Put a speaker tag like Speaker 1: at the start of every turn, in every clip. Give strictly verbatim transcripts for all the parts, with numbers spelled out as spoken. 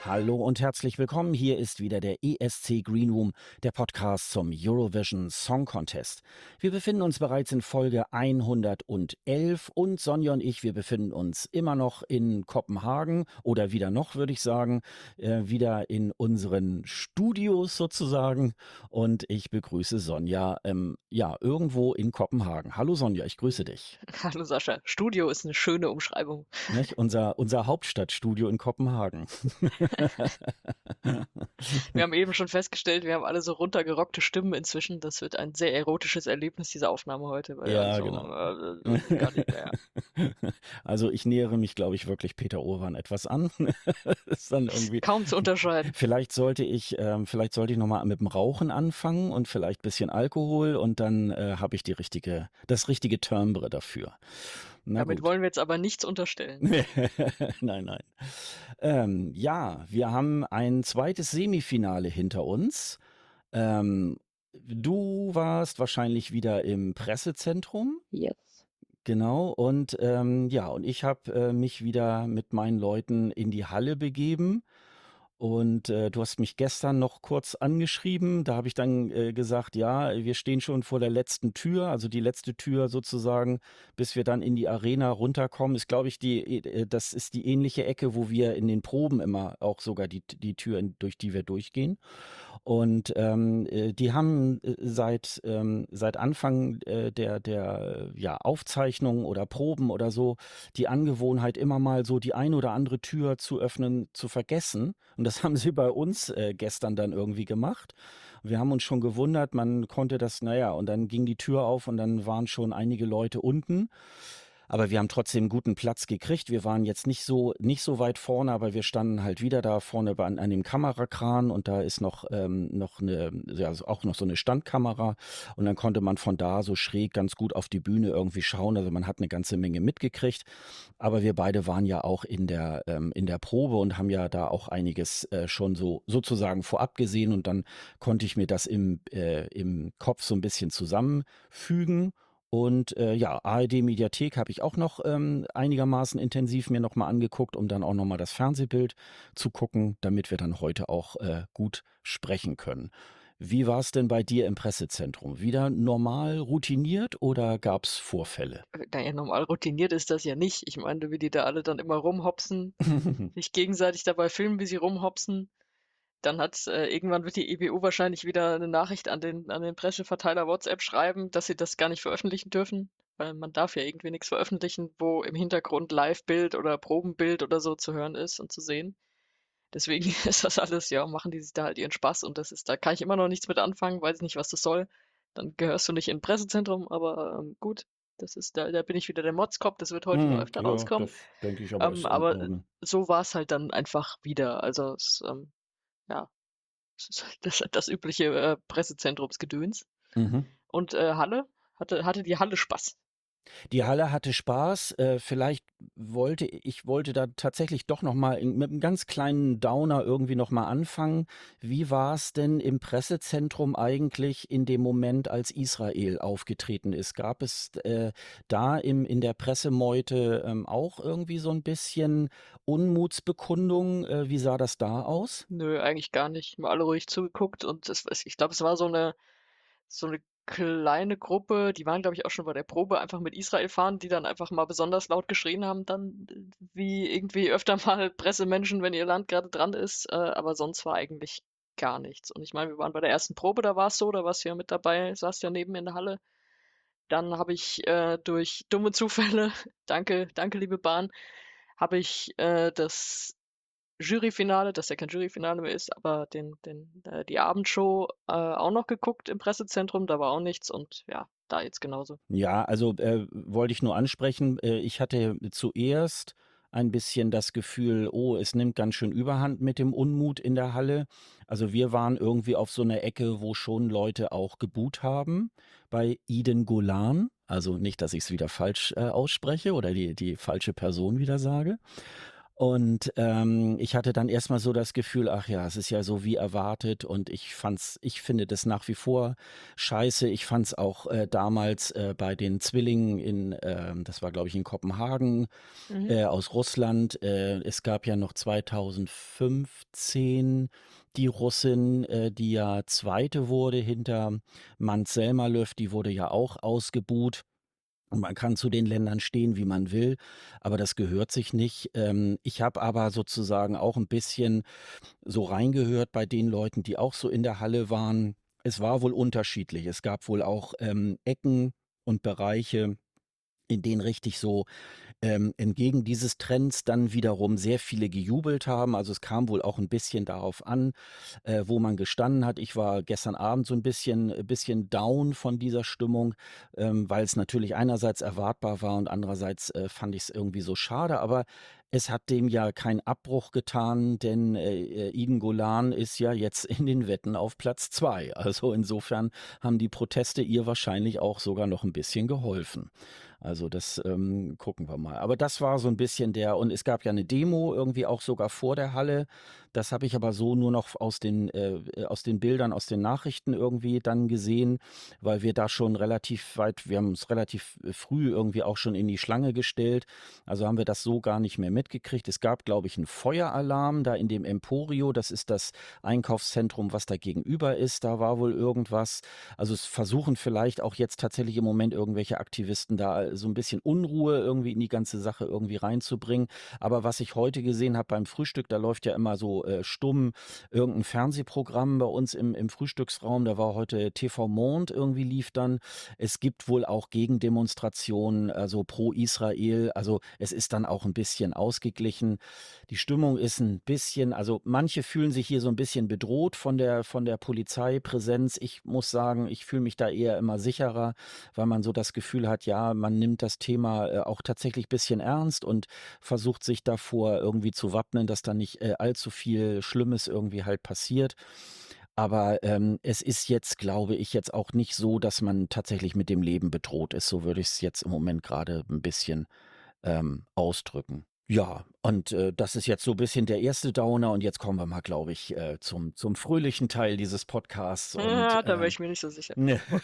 Speaker 1: Hallo und herzlich willkommen. Hier ist wieder der E S C Green Room, der Podcast zum Eurovision Song Contest. Wir befinden uns bereits in Folge hundertelf und Sonja und ich, wir befinden uns immer noch in Kopenhagen oder wieder noch, würde ich sagen, äh, wieder in unseren Studios sozusagen. Und ich begrüße Sonja, ähm, ja, irgendwo in Kopenhagen. Hallo Sonja, ich grüße dich.
Speaker 2: Hallo Sascha, Studio ist eine schöne Umschreibung.
Speaker 1: Nicht? Unser, unser Hauptstadtstudio in Kopenhagen.
Speaker 2: Wir haben eben schon festgestellt, wir haben alle so runtergerockte Stimmen inzwischen. Das wird ein sehr erotisches Erlebnis, diese Aufnahme heute, weil wir alle
Speaker 1: Ja,
Speaker 2: so,
Speaker 1: genau.
Speaker 2: äh, gar nicht mehr.
Speaker 1: Also ich nähere mich, glaube ich, wirklich Peter Urban etwas an. Ist dann irgendwie.
Speaker 2: Kaum zu unterscheiden.
Speaker 1: Vielleicht sollte ich, ähm, vielleicht sollte ich nochmal mit dem Rauchen anfangen und vielleicht ein bisschen Alkohol und dann äh, habe ich die richtige, das richtige Timbre dafür. Na
Speaker 2: Damit
Speaker 1: gut.
Speaker 2: wollen wir jetzt aber nichts unterstellen.
Speaker 1: Nein, nein. Ähm, ja, wir haben ein zweites Semifinale hinter uns. Ähm, Du warst wahrscheinlich wieder im Pressezentrum.
Speaker 2: Yes.
Speaker 1: Genau, und ähm, ja, und ich habe äh, mich wieder mit meinen Leuten in die Halle begeben. Und äh, du hast mich gestern noch kurz angeschrieben. Da habe ich dann äh, gesagt, ja, wir stehen schon vor der letzten Tür, also die letzte Tür sozusagen, bis wir dann in die Arena runterkommen. Ist, glaube ich, die, äh, das ist die ähnliche Ecke, wo wir in den Proben immer auch sogar die, die Tür, in, durch die wir durchgehen. Und ähm, äh, die haben äh, seit, ähm, seit Anfang äh, der, der äh, ja, Aufzeichnungen oder Proben oder so die Angewohnheit, immer mal so die ein oder andere Tür zu öffnen, zu vergessen. Und das haben sie bei uns äh, gestern dann irgendwie gemacht. Wir haben uns schon gewundert, man konnte das, naja, und dann ging die Tür auf und dann waren schon einige Leute unten. Aber wir haben trotzdem einen guten Platz gekriegt. Wir waren jetzt nicht so, nicht so weit vorne, aber wir standen halt wieder da vorne an, an dem Kamerakran und da ist noch, ähm, noch eine, ja, also auch noch so eine Standkamera und dann konnte man von da so schräg ganz gut auf die Bühne irgendwie schauen. Also man hat eine ganze Menge mitgekriegt. Aber wir beide waren ja auch in der, ähm, in der Probe und haben ja da auch einiges äh, schon so sozusagen vorab gesehen und dann konnte ich mir das im, äh, im Kopf so ein bisschen zusammenfügen. Und äh, ja, A R D-Mediathek habe ich auch noch ähm, einigermaßen intensiv mir nochmal angeguckt, um dann auch nochmal das Fernsehbild zu gucken, damit wir dann heute auch äh, gut sprechen können. Wie war es denn bei dir im Pressezentrum? Wieder normal routiniert oder gab es Vorfälle?
Speaker 2: Naja, normal routiniert ist das ja nicht. Ich meine, wie die da alle dann immer rumhopsen, sich gegenseitig dabei filmen, wie sie rumhopsen. Dann hat äh, irgendwann wird die E B U wahrscheinlich wieder eine Nachricht an den, an den Presseverteiler WhatsApp schreiben, dass sie das gar nicht veröffentlichen dürfen, weil man darf ja irgendwie nichts veröffentlichen, wo im Hintergrund Live-Bild oder Probenbild oder so zu hören ist und zu sehen. Deswegen ist das alles, ja, machen die sich da halt ihren Spaß und das ist, da kann ich immer noch nichts mit anfangen, weiß nicht, was das soll. Dann gehörst du nicht in ein Pressezentrum, aber ähm, gut, das ist, da, da bin ich wieder der Motzkopf, das wird heute noch
Speaker 1: Hm,
Speaker 2: öfter
Speaker 1: ja,
Speaker 2: rauskommen.
Speaker 1: das denke ich aber
Speaker 2: Ähm,
Speaker 1: ist in
Speaker 2: aber
Speaker 1: Ordnung.
Speaker 2: so war es halt dann einfach wieder. Also es, ähm, ja, das ist halt das, das übliche äh, Pressezentrumsgedöns.
Speaker 1: Mhm.
Speaker 2: Und äh, Halle? Hatte, hatte die Halle Spaß?
Speaker 1: Die Halle hatte Spaß. Äh, vielleicht wollte ich wollte da tatsächlich doch noch mal in, mit einem ganz kleinen Downer irgendwie noch mal anfangen. Wie war es denn im Pressezentrum eigentlich in dem Moment, als Israel aufgetreten ist? Gab es äh, da im, in der Pressemeute ähm, auch irgendwie so ein bisschen Unmutsbekundung? Äh, wie sah das da aus?
Speaker 2: Nö, eigentlich gar nicht. Mal alle ruhig zugeguckt und es, es, ich glaube, es war so eine, so eine kleine Gruppe, die waren, glaube ich, auch schon bei der Probe einfach mit Israel fahren, die dann einfach mal besonders laut geschrien haben, dann äh, wie irgendwie öfter mal Pressemenschen, wenn ihr Land gerade dran ist, äh, aber sonst war eigentlich gar nichts. Und ich meine, wir waren bei der ersten Probe, da war es so, da warst du ja mit dabei, saß ja neben in der Halle. Dann habe ich äh, durch dumme Zufälle, danke, danke, liebe Bahn, habe ich äh, das Juryfinale, das ja kein Juryfinale mehr ist, aber den, den, äh, die Abendshow äh, auch noch geguckt im Pressezentrum, da war auch nichts und ja, da jetzt genauso.
Speaker 1: Ja, also äh, wollte ich nur ansprechen. Äh, ich hatte zuerst ein bisschen das Gefühl, oh, es nimmt ganz schön Überhand mit dem Unmut in der Halle. Also wir waren irgendwie auf so einer Ecke, wo schon Leute auch geboot haben bei Iden Golan. Also nicht, dass ich es wieder falsch äh, ausspreche oder die, die falsche Person wieder sage. Und, ähm, ich hatte dann erst mal so das Gefühl: „Ach ja, es ist ja so wie erwartet“, und ich fand's ich finde das nach wie vor scheiße. Ich fand's auch, äh, damals, äh, bei den Zwillingen in, ähm das war, glaube ich, in Kopenhagen,
Speaker 2: Mhm.
Speaker 1: äh, aus Russland. Äh, es gab ja noch zweitausendfünfzehn die Russin, äh, die ja Zweite wurde hinter Mans Zelmerlöw, die wurde ja auch ausgebuht. Und man kann zu den Ländern stehen, wie man will, aber das gehört sich nicht. Ähm, ich habe aber sozusagen auch ein bisschen so reingehört bei den Leuten, die auch so in der Halle waren. Es war wohl unterschiedlich. Es gab wohl auch, ähm, Ecken und Bereiche, in denen richtig so ähm, entgegen dieses Trends dann wiederum sehr viele gejubelt haben. Also, es kam wohl auch ein bisschen darauf an, äh, wo man gestanden hat. Ich war gestern Abend so ein bisschen äh, bisschen down von dieser Stimmung, ähm, weil es natürlich einerseits erwartbar war und andererseits, äh, fand ich es irgendwie so schade. Aber es hat dem ja keinen Abbruch getan, denn, äh, äh, Iden Golan ist ja jetzt in den Wetten auf Platz zwei. Also, insofern haben die Proteste ihr wahrscheinlich auch sogar noch ein bisschen geholfen. Also das, ähm, gucken wir mal. Aber das war so ein bisschen der, und es gab ja eine Demo irgendwie auch sogar vor der Halle. Das habe ich aber so nur noch aus den äh, äh, aus den Bildern, aus den Nachrichten irgendwie dann gesehen, weil wir da schon relativ weit wir haben uns relativ, äh, früh irgendwie auch schon in die Schlange gestellt. Also haben wir das so gar nicht mehr mitgekriegt. Es gab, glaube ich, einen Feueralarm da in dem Emporio. Das ist das Einkaufszentrum, was da gegenüber ist. Da war wohl irgendwas. Also, es versuchen vielleicht auch jetzt tatsächlich im Moment irgendwelche Aktivisten da äh, so ein bisschen Unruhe irgendwie in die ganze Sache irgendwie reinzubringen. Aber was ich heute gesehen habe beim Frühstück, da läuft ja immer so, äh, stumm irgendein Fernsehprogramm bei uns im im Frühstücksraum. Da war heute T V Monde irgendwie lief dann. Es gibt wohl auch Gegendemonstrationen, also pro Israel. Also, es ist dann auch ein bisschen ausgeglichen. Die Stimmung ist ein bisschen, also, manche fühlen sich hier so ein bisschen bedroht von der von der Polizeipräsenz. Ich muss sagen, ich fühle mich da eher immer sicherer, weil man so das Gefühl hat, ja, man nimmt das Thema, äh, auch tatsächlich bisschen ernst und versucht sich davor irgendwie zu wappnen, dass da nicht, äh, allzu viel Schlimmes irgendwie halt passiert. Aber, ähm, es ist jetzt, glaube ich, jetzt auch nicht so, dass man tatsächlich mit dem Leben bedroht ist. So würde ich es jetzt im Moment gerade ein bisschen ähm, ausdrücken. Ja, und, äh, das ist jetzt so ein bisschen der erste Downer, und jetzt kommen wir mal, glaube ich, äh, zum zum fröhlichen Teil dieses Podcasts und,
Speaker 2: Ja, da wäre
Speaker 1: ähm
Speaker 2: ich mir nicht so sicher.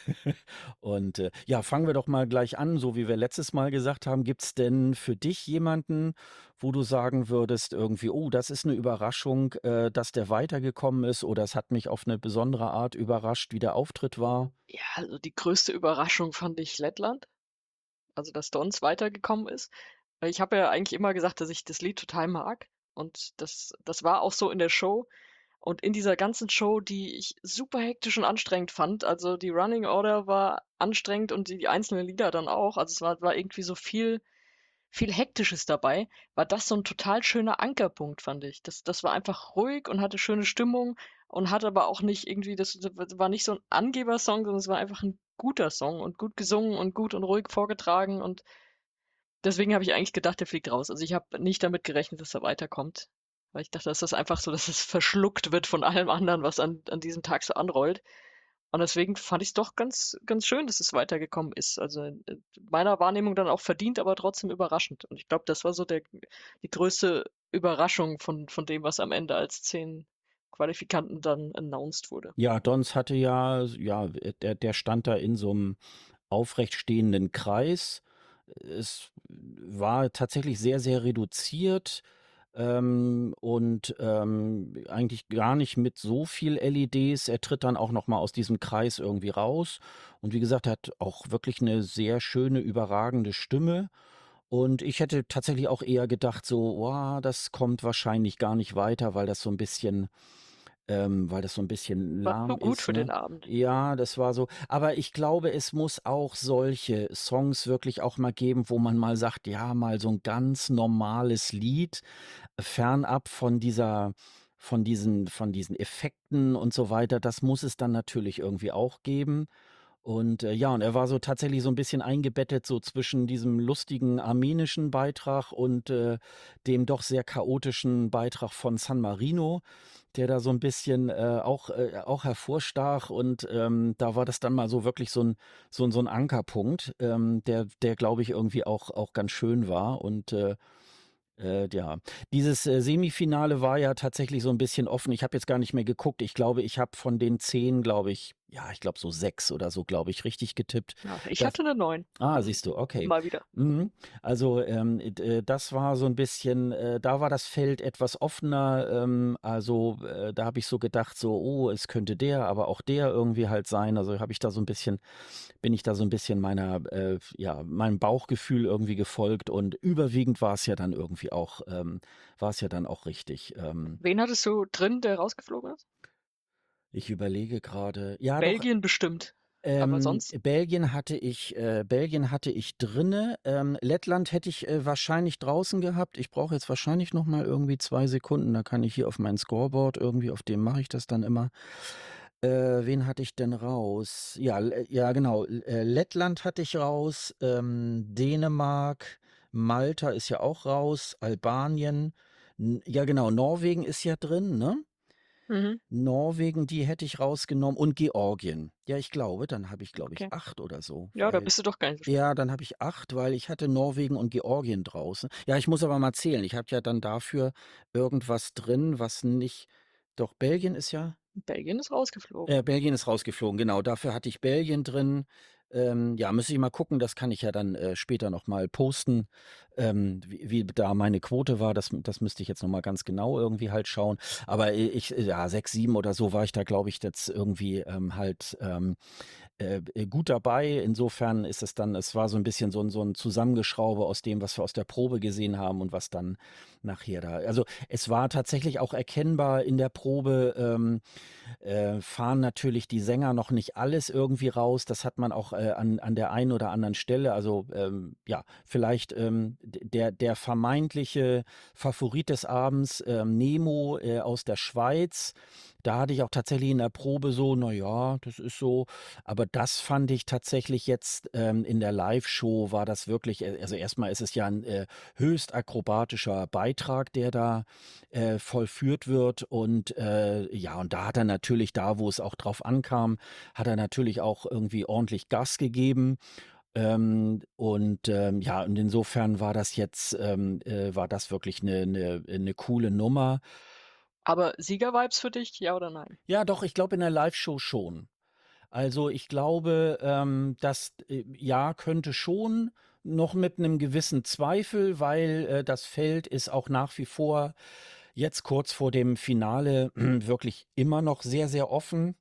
Speaker 1: und, äh, ja, fangen wir doch mal gleich an, so wie wir letztes Mal gesagt haben. Gibt's denn für dich jemanden, wo du sagen würdest irgendwie: „Oh, das ist eine Überraschung, äh, dass der weitergekommen ist“, oder „Es hat mich auf eine besondere Art überrascht, wie der Auftritt war?“
Speaker 2: Ja, also die größte Überraschung fand ich Lettland, also dass Dons weitergekommen ist. Weil ich habe ja eigentlich immer gesagt, dass ich das Lied total mag und das das war auch so in der Show. Und in dieser ganzen Show, die ich super hektisch und anstrengend fand, also die Running Order war anstrengend und die die einzelnen Lieder dann auch, also es war war irgendwie so viel viel Hektisches dabei, war das so 'n total schöner Ankerpunkt, fand ich. Das das war einfach ruhig und hatte schöne Stimmung und hat aber auch nicht irgendwie das das war nicht so 'n Angebersong, sondern es war einfach 'n guter Song und gut gesungen und gut und ruhig vorgetragen und deswegen habe ich eigentlich gedacht, der fliegt raus. Also, ich habe nicht damit gerechnet, dass er weiterkommt, weil ich dachte, dass das einfach so dass es verschluckt wird von allem anderen, was an an diesem Tag so anrollt. Und deswegen fand ich's doch ganz ganz schön, dass es weitergekommen ist. Also, äh, meiner Wahrnehmung dann auch verdient, aber trotzdem überraschend. Und ich glaube, das war so der die größte Überraschung von von dem, was am Ende als zehn Qualifikanten dann announced wurde.
Speaker 1: Ja, Dons hatte ja ja, äh, der der stand da in so einem aufrecht stehenden Kreis. Es war tatsächlich sehr, sehr reduziert, ähm, und, ähm, eigentlich gar nicht mit so viel L E Ds. Er tritt dann auch noch mal aus diesem Kreis irgendwie raus, und wie gesagt, er hat auch wirklich eine sehr schöne, überragende Stimme. Und ich hätte tatsächlich auch eher gedacht so: „Oh, das kommt wahrscheinlich gar nicht weiter, weil das so ein bisschen ähm, weil das so ein bisschen
Speaker 2: War
Speaker 1: lahm
Speaker 2: zu gut
Speaker 1: ist,
Speaker 2: für den
Speaker 1: ne?“
Speaker 2: Abend.
Speaker 1: Ja, das war so, aber ich glaube, es muss auch solche Songs wirklich auch mal geben, wo man mal sagt: „Ja, mal so ein ganz normales Lied, fernab von dieser von diesen von diesen Effekten und so weiter.“ Das muss es dann natürlich irgendwie auch geben. Und, äh, ja, und er war so tatsächlich so ein bisschen eingebettet so zwischen diesem lustigen armenischen Beitrag und, äh, dem doch sehr chaotischen Beitrag von San Marino, der da so ein bisschen, äh, auch äh, auch hervorstach, und, ähm, da war das dann mal so wirklich so ein so ein so 'n Ankerpunkt, ähm, der der, glaube ich, irgendwie auch auch ganz schön war, und, äh Äh, ja. Dieses, äh, Semifinale war ja tatsächlich so 'n bisschen offen. Ich habe jetzt gar nicht mehr geguckt. Ich glaube, ich habe von den zehn, glaube ich ja, ich glaube so sechs oder so, glaube ich, richtig getippt.
Speaker 2: Ja, ich
Speaker 1: Das
Speaker 2: hatte 'ne neun.
Speaker 1: ah,
Speaker 2: Also,
Speaker 1: siehst du, okay.
Speaker 2: mal wieder.
Speaker 1: Mhm. Also, ähm, d äh, das war so 'n bisschen äh, da war das Feld etwas offener. Ähm, also, äh, da habe ich so gedacht so: „Oh, es könnte der, aber auch der irgendwie halt sein.“ Also, habe ich da so 'n bisschen bin ich da so 'n bisschen meiner äh, ja, meinem Bauchgefühl irgendwie gefolgt und überwiegend war's ja dann irgendwie auch ähm, war's ja dann auch richtig. Ähm
Speaker 2: Wen hattest du drin, der rausgeflogen ist?
Speaker 1: Ich überlege grade. Ja doch,
Speaker 2: Belgien bestimmt, aber
Speaker 1: ähm,
Speaker 2: sonst?
Speaker 1: Belgien hatte ich äh, Belgien hatte ich drinne. Ähm, Lettland hätte ich, äh, wahrscheinlich draußen gehabt. Ich brauche jetzt wahrscheinlich noch mal irgendwie zwei Sekunden. Da kann ich hier auf mein Scoreboard irgendwie auf dem mache ich das dann immer. Äh, wen hatte ich denn raus? Ja, L ja genau, L äh, Lettland hatte ich raus, ähm, Dänemark, Malta ist ja auch raus, Albanien. N ja genau, Norwegen ist ja drin, ne?
Speaker 2: Mhm.
Speaker 1: Norwegen, die hätte ich rausgenommen und Georgien. Ja, ich glaube, dann habe ich, glaube ich,
Speaker 2: Okay.
Speaker 1: acht oder so,
Speaker 2: Ja, da
Speaker 1: weil
Speaker 2: bist du doch gar nicht so schlecht.
Speaker 1: ja, dann habe ich acht, weil ich hatte Norwegen und Georgien draußen. Ja, ich muss aber mal zählen. Ich habe ja dann dafür irgendwas drin, was nicht doch Belgien ist ja
Speaker 2: Belgien ist rausgeflogen.
Speaker 1: äh, Belgien ist rausgeflogen, genau. Dafür hatte ich Belgien drin. Ähm, ja, müsste ich mal gucken, das kann ich ja dann, äh, später noch mal posten, ähm, wie wie da meine Quote war. Das das müsste ich jetzt noch mal ganz genau irgendwie halt schauen. Aber i ich ja, sechs, sieben oder so war ich da, glaube ich, jetzt irgendwie, ähm, halt, ähm, äh, äh, gut dabei. Insofern ist es dann es war so 'n bisschen so 'n so 'n Zusammengeschraube aus dem, was wir aus der Probe gesehen haben und was dann nachher da also, es war tatsächlich auch erkennbar in der Probe, ähm, äh, fahren natürlich die Sänger noch nicht alles irgendwie raus. Das hat man auch, äh, an an der einen oder anderen Stelle also, ähm, ja, vielleicht, ähm, d der der vermeintliche Favorit des Abends, ähm, Nemo, äh, aus der Schweiz. Da hatte ich auch tatsächlich in der Probe so: „Na ja, das ist so“ aber das fand ich tatsächlich jetzt, ähm, in der Liveshow war das wirklich äh, also, erst mal ist es ja 'n, äh, höchst akrobatischer Beitrag, der da, äh, vollführt wird und, äh, ja, und da hat er natürlich da, wo es auch drauf ankam, hat er natürlich auch irgendwie ordentlich Gas gegeben. Ähm, und, ähm, ja, und insofern war das jetzt ähm, äh, war das wirklich 'ne 'ne 'ne coole Nummer.
Speaker 2: Aber Sieger-Vibes für dich, ja oder nein?
Speaker 1: Ja, doch, ich glaube in der Liveshow schon. Also, ich glaube, ähm, das, äh, ja, könnte schon noch mit 'nem gewissen Zweifel, weil, äh, das Feld ist auch nach wie vor jetzt kurz vor dem Finale wirklich immer noch sehr, sehr offen.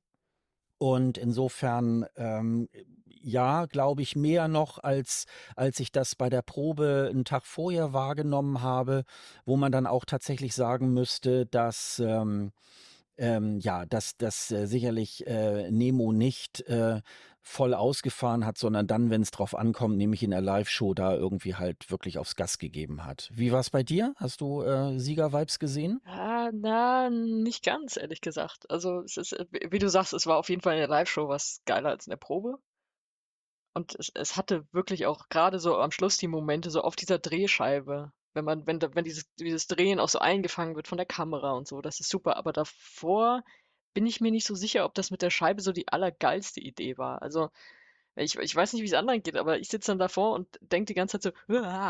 Speaker 1: Und insofern, ähm, ja, glaube ich mehr noch, als als ich das bei der Probe 'n Tag vorher wahrgenommen habe, wo man dann auch tatsächlich sagen müsste, dass, ähm ähm, ja, dass dass, äh, sicherlich, äh, Nemo nicht, äh, voll ausgefahren hat, sondern dann, wenn's drauf ankommt, nämlich in der Liveshow da irgendwie halt wirklich aufs Gas gegeben hat. Wie war's bei dir? Hast du, äh, Sieger-Vibes gesehen?
Speaker 2: Ah, na, nicht ganz, ehrlich gesagt. Also, es ist, äh, w wie du sagst, es war auf jeden Fall in der Liveshow was geiler als in der Probe. Und es es hatte wirklich auch grade so am Schluss die Momente so auf dieser Drehscheibe, wenn man wenn da wenn dieses dieses Drehen auch so eingefangen wird von der Kamera und so, das ist super. Aber davor bin ich mir nicht so sicher, ob das mit der Scheibe so die allergeilste Idee war. Also, ich ich weiß nicht, wie's anderen geht, aber ich sitze dann davor und denke die ganze Zeit so: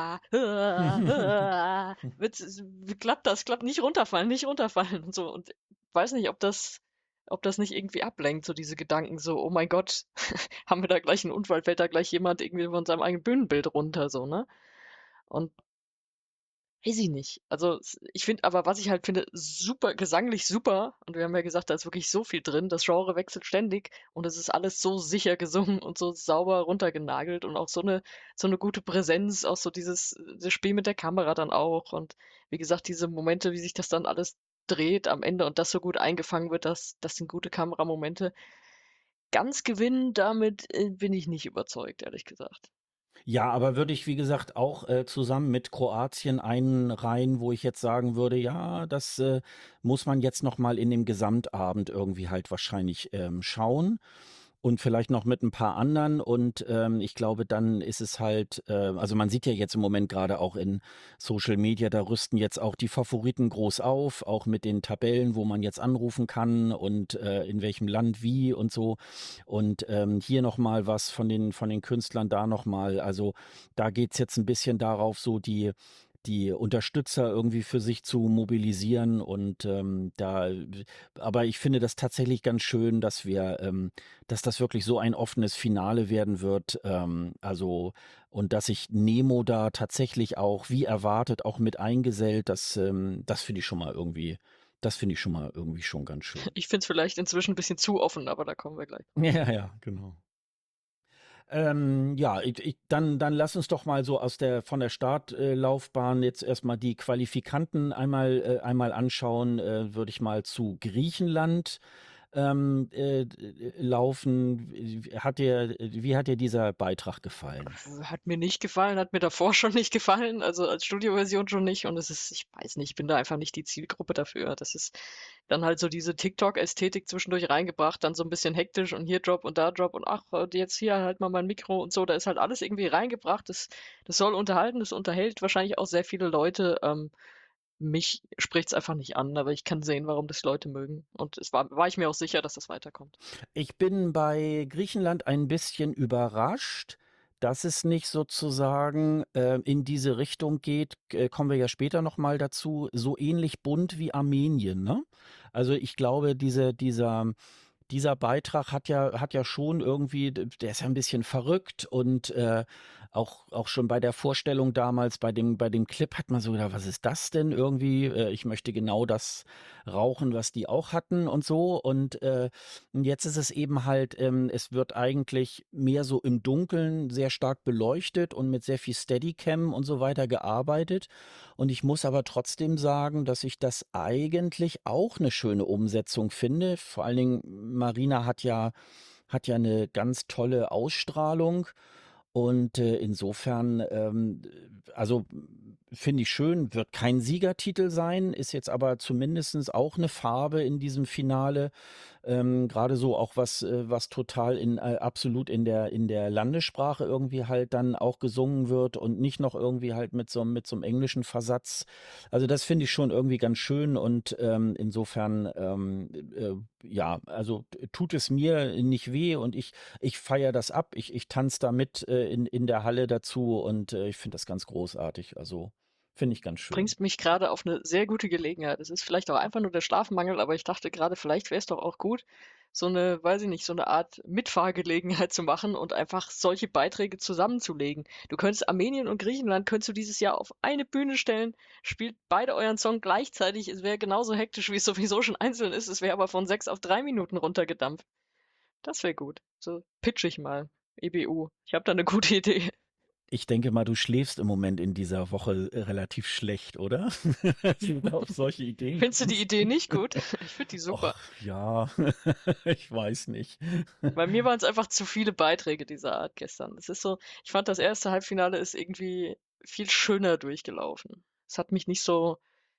Speaker 2: „Wird's s wie klappt das? Klappt nicht runterfallen, nicht runterfallen“ und so. Und weiß nicht, ob das ob das nicht irgendwie ablenkt, so diese Gedanken so: „Oh mein Gott, haben wir da gleich 'n Unfall? Fällt da gleich jemand irgendwie von seinem eigenen Bühnenbild runter“, so, ne? Und weiß ich nicht. Also, s ich finde aber, was ich halt finde, super gesanglich super und wir haben ja gesagt, da ist wirklich so viel drin. Das Genre wechselt ständig und es ist alles so sicher gesungen und so sauber runtergenagelt und auch so 'ne so 'ne gute Präsenz, auch so dieses das Spiel mit der Kamera dann auch und wie gesagt, diese Momente, wie sich das dann alles dreht am Ende und das so gut eingefangen wird, das das sind gute Kameramomente. Ganz gewinnen damit, äh, bin ich nicht überzeugt, ehrlich gesagt.
Speaker 1: Ja, aber würde ich, wie gesagt, auch, äh, zusammen mit Kroatien einreihen, wo ich jetzt sagen würde: „Ja, das, äh, muss man jetzt noch mal in dem Gesamtabend irgendwie halt wahrscheinlich, ähm, schauen und vielleicht noch mit 'n paar anderen.“ Und, ähm, ich glaube, dann ist es halt äh, also, man sieht ja jetzt im Moment grade auch in Social Media, da rüsten jetzt auch die Favoriten groß auf, auch mit den Tabellen, wo man jetzt anrufen kann und, äh, in welchem Land wie und so. Und, ähm, hier noch mal was von den von den Künstlern, da noch mal. Also, da geht's jetzt 'n bisschen darauf, so die die Unterstützer irgendwie für sich zu mobilisieren und, ähm, da aber ich finde das tatsächlich ganz schön, dass wir ähm, dass das wirklich so ein offenes Finale werden wird, ähm, also und dass sich Nemo da tatsächlich auch wie erwartet auch mit eingesellt, das, ähm das finde ich schon mal irgendwie das finde ich schon mal irgendwie schon ganz schön.
Speaker 2: Ich finde es vielleicht inzwischen 'n bisschen zu offen, aber da kommen wir gleich drauf.
Speaker 1: Ja, ja, genau. Ähm, ja, ich ich dann dann lass uns doch mal so aus der von der Startlaufbahn äh, Laufbahn jetzt erst mal die Qualifikanten einmal äh, einmal anschauen, äh, würde ich mal zu Griechenland, ähm, äh, d laufen. W hat dir wie hat dir dieser Beitrag gefallen?
Speaker 2: Hat mir nicht gefallen, hat mir davor schon nicht gefallen, also als Studioversion schon nicht und es ist ich weiß nicht, ich bin da einfach nicht die Zielgruppe dafür. Das ist dann halt so diese TikTok-Ästhetik zwischendurch reingebracht, dann so 'n bisschen hektisch und hier Drop und da Drop und ach, und jetzt hier halt mal mein Mikro und so. Da ist halt alles irgendwie reingebracht. Das das soll unterhalten, das unterhält wahrscheinlich auch sehr viele Leute. Ähm, mich spricht's einfach nicht an, aber ich kann sehen, warum das Leute mögen und es war war ich mir auch sicher, dass das weiterkommt.
Speaker 1: Ich bin bei Griechenland ein bisschen überrascht, dass es nicht sozusagen, äh, in diese Richtung geht, äh, kommen wir ja später noch mal dazu, so ähnlich bunt wie Armenien, ne? Also, ich glaube, diese dieser dieser Beitrag hat ja hat ja schon irgendwie d der ist ja 'n bisschen verrückt und, äh, auch auch schon bei der Vorstellung damals bei dem bei dem Clip hat man so gedacht: „Was ist das denn irgendwie? Äh, ich möchte genau das rauchen, was die auch hatten“ und so. Und, äh, und jetzt ist es eben halt ähm, es wird eigentlich mehr so im Dunkeln sehr stark beleuchtet und mit sehr viel Steadicam und so weiter gearbeitet. Und ich muss aber trotzdem sagen, dass ich das eigentlich auch 'ne schöne Umsetzung finde. Vor allen Dingen Marina hat ja hat ja 'ne ganz tolle Ausstrahlung und, äh, insofern, ähm, also, finde ich schön, wird kein Siegertitel sein, ist jetzt aber zumindestens auch 'ne Farbe in diesem Finale. Ähm, grade so auch was äh, was total in äh, absolut in der in der Landessprache irgendwie halt dann auch gesungen wird und nicht noch irgendwie halt mit so 'm mit so 'm englischen Versatz. Also, das finde ich schon irgendwie ganz schön und, ähm, insofern, ähm, äh, ja, also, t tut es mir nicht weh und ich ich feiere das ab. Ich ich tanze da mit, äh, in in der Halle dazu und, äh, ich finde das ganz großartig. Also, finde ich ganz schön.
Speaker 2: Bringst mich grade auf 'ne sehr gute Gelegenheit. Es ist vielleicht auch einfach nur der Schlafmangel, aber ich dachte grade, vielleicht wär's doch auch gut, so 'ne weiß ich nicht, so 'ne Art Mitfahrgelegenheit zu machen und einfach solche Beiträge zusammenzulegen. Du könntest Armenien und Griechenland könntest du dieses Jahr auf eine Bühne stellen, spielt beide euren Song gleichzeitig. Es wäre genauso hektisch, wie es sowieso schon einzeln ist. Es wäre aber von sechs auf drei Minuten runtergedampft. Das wäre gut. So pitche ich mal, E B U. Ich habe da 'ne gute Idee.
Speaker 1: Ich denke mal, du schläfst im Moment in dieser Woche, äh, relativ schlecht, oder? Dass du da auf solche Ideen
Speaker 2: Findest du die
Speaker 1: kommst.
Speaker 2: Idee nicht gut? Ich finde die super.
Speaker 1: Ach ja, ich weiß nicht.
Speaker 2: Bei mir waren's einfach zu viele Beiträge dieser Art gestern. Es ist so ich fand, das erste Halbfinale ist irgendwie viel schöner durchgelaufen. Es hat mich nicht so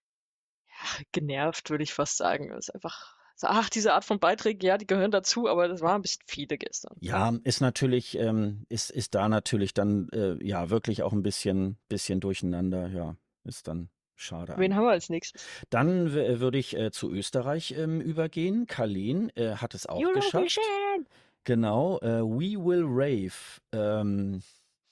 Speaker 2: ja, genervt, würde ich fast sagen. Es ist einfach so ach, diese Art von Beiträgen, ja, die gehören dazu, aber das waren 'n bisschen viele gestern.
Speaker 1: Ja, ist natürlich ähm, ist ist da natürlich dann, äh, ja, wirklich auch 'n bisschen bisschen durcheinander, ja. Ist dann schade
Speaker 2: Wen haben
Speaker 1: eigentlich.
Speaker 2: wir als Nächstes?
Speaker 1: Dann w würde ich, äh, zu Österreich, ähm, übergehen. Carlene, äh, hat es auch geschafft.
Speaker 2: Eurovision.
Speaker 1: Genau, äh, „We Will Rave“. Ähm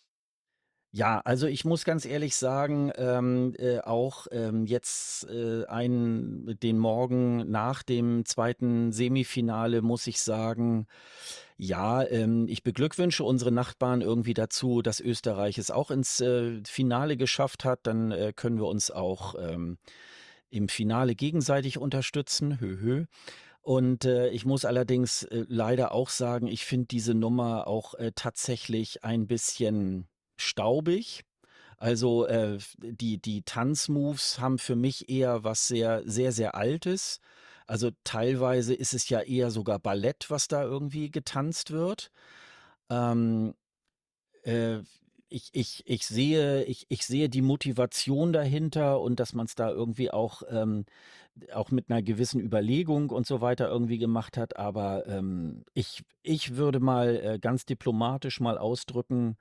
Speaker 1: ja, also, ich muss ganz ehrlich sagen, ähm, äh, auch, ähm, jetzt, äh, einen den Morgen nach dem zweiten Semifinale muss ich sagen, ja, ähm, ich beglückwünsche unsere Nachbarn irgendwie dazu, dass Österreich es auch ins, äh, Finale geschafft hat. Dann, äh, können wir uns auch, ähm, im Finale gegenseitig unterstützen. Hö, hö. Und, äh, ich muss allerdings, äh, leider auch sagen, ich finde diese Nummer auch, äh, tatsächlich ein bisschen staubig. Also, äh, f die die Tanzmoves haben für mich eher was sehr sehr, sehr Altes. Also, teilweise ist es ja eher sogar Ballett, was da irgendwie getanzt wird. Ähm, äh, ich ich ich sehe ich ich sehe die Motivation dahinter und dass man's da irgendwie auch ähm, auch mit 'ner gewissen Überlegung und so weiter irgendwie gemacht hat. Aber, ähm, ich ich würde mal, äh, ganz diplomatisch mal ausdrücken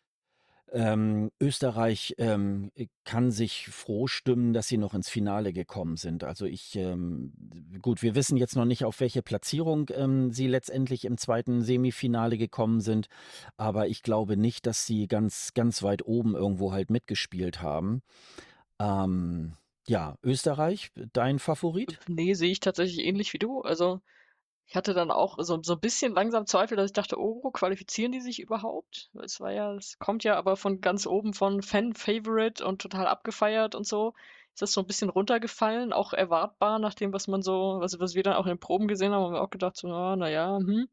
Speaker 1: ähm, Österreich, ähm, äh, kann sich froh stimmen, dass sie noch ins Finale gekommen sind. Also, ich, ähm gut, wir wissen jetzt noch nicht, auf welche Platzierung, ähm, sie letztendlich im zweiten Semifinale gekommen sind, aber ich glaube nicht, dass sie ganz ganz weit oben irgendwo halt mitgespielt haben. Ähm, ja, Österreich, dein Favorit?
Speaker 2: Ne, sehe ich tatsächlich ähnlich wie du. Also, ich hatte dann auch so so 'n bisschen langsam Zweifel, dass ich dachte: „Oh, qualifizieren die sich überhaupt?“ Es war ja es kommt ja aber von ganz oben von Fan Favorite und total abgefeiert und so. Ist das so 'n bisschen runtergefallen, auch erwartbar nach dem, was man so was was wir dann auch in den Proben gesehen haben, haben wir auch gedacht so: „Ah, na ja, hm.“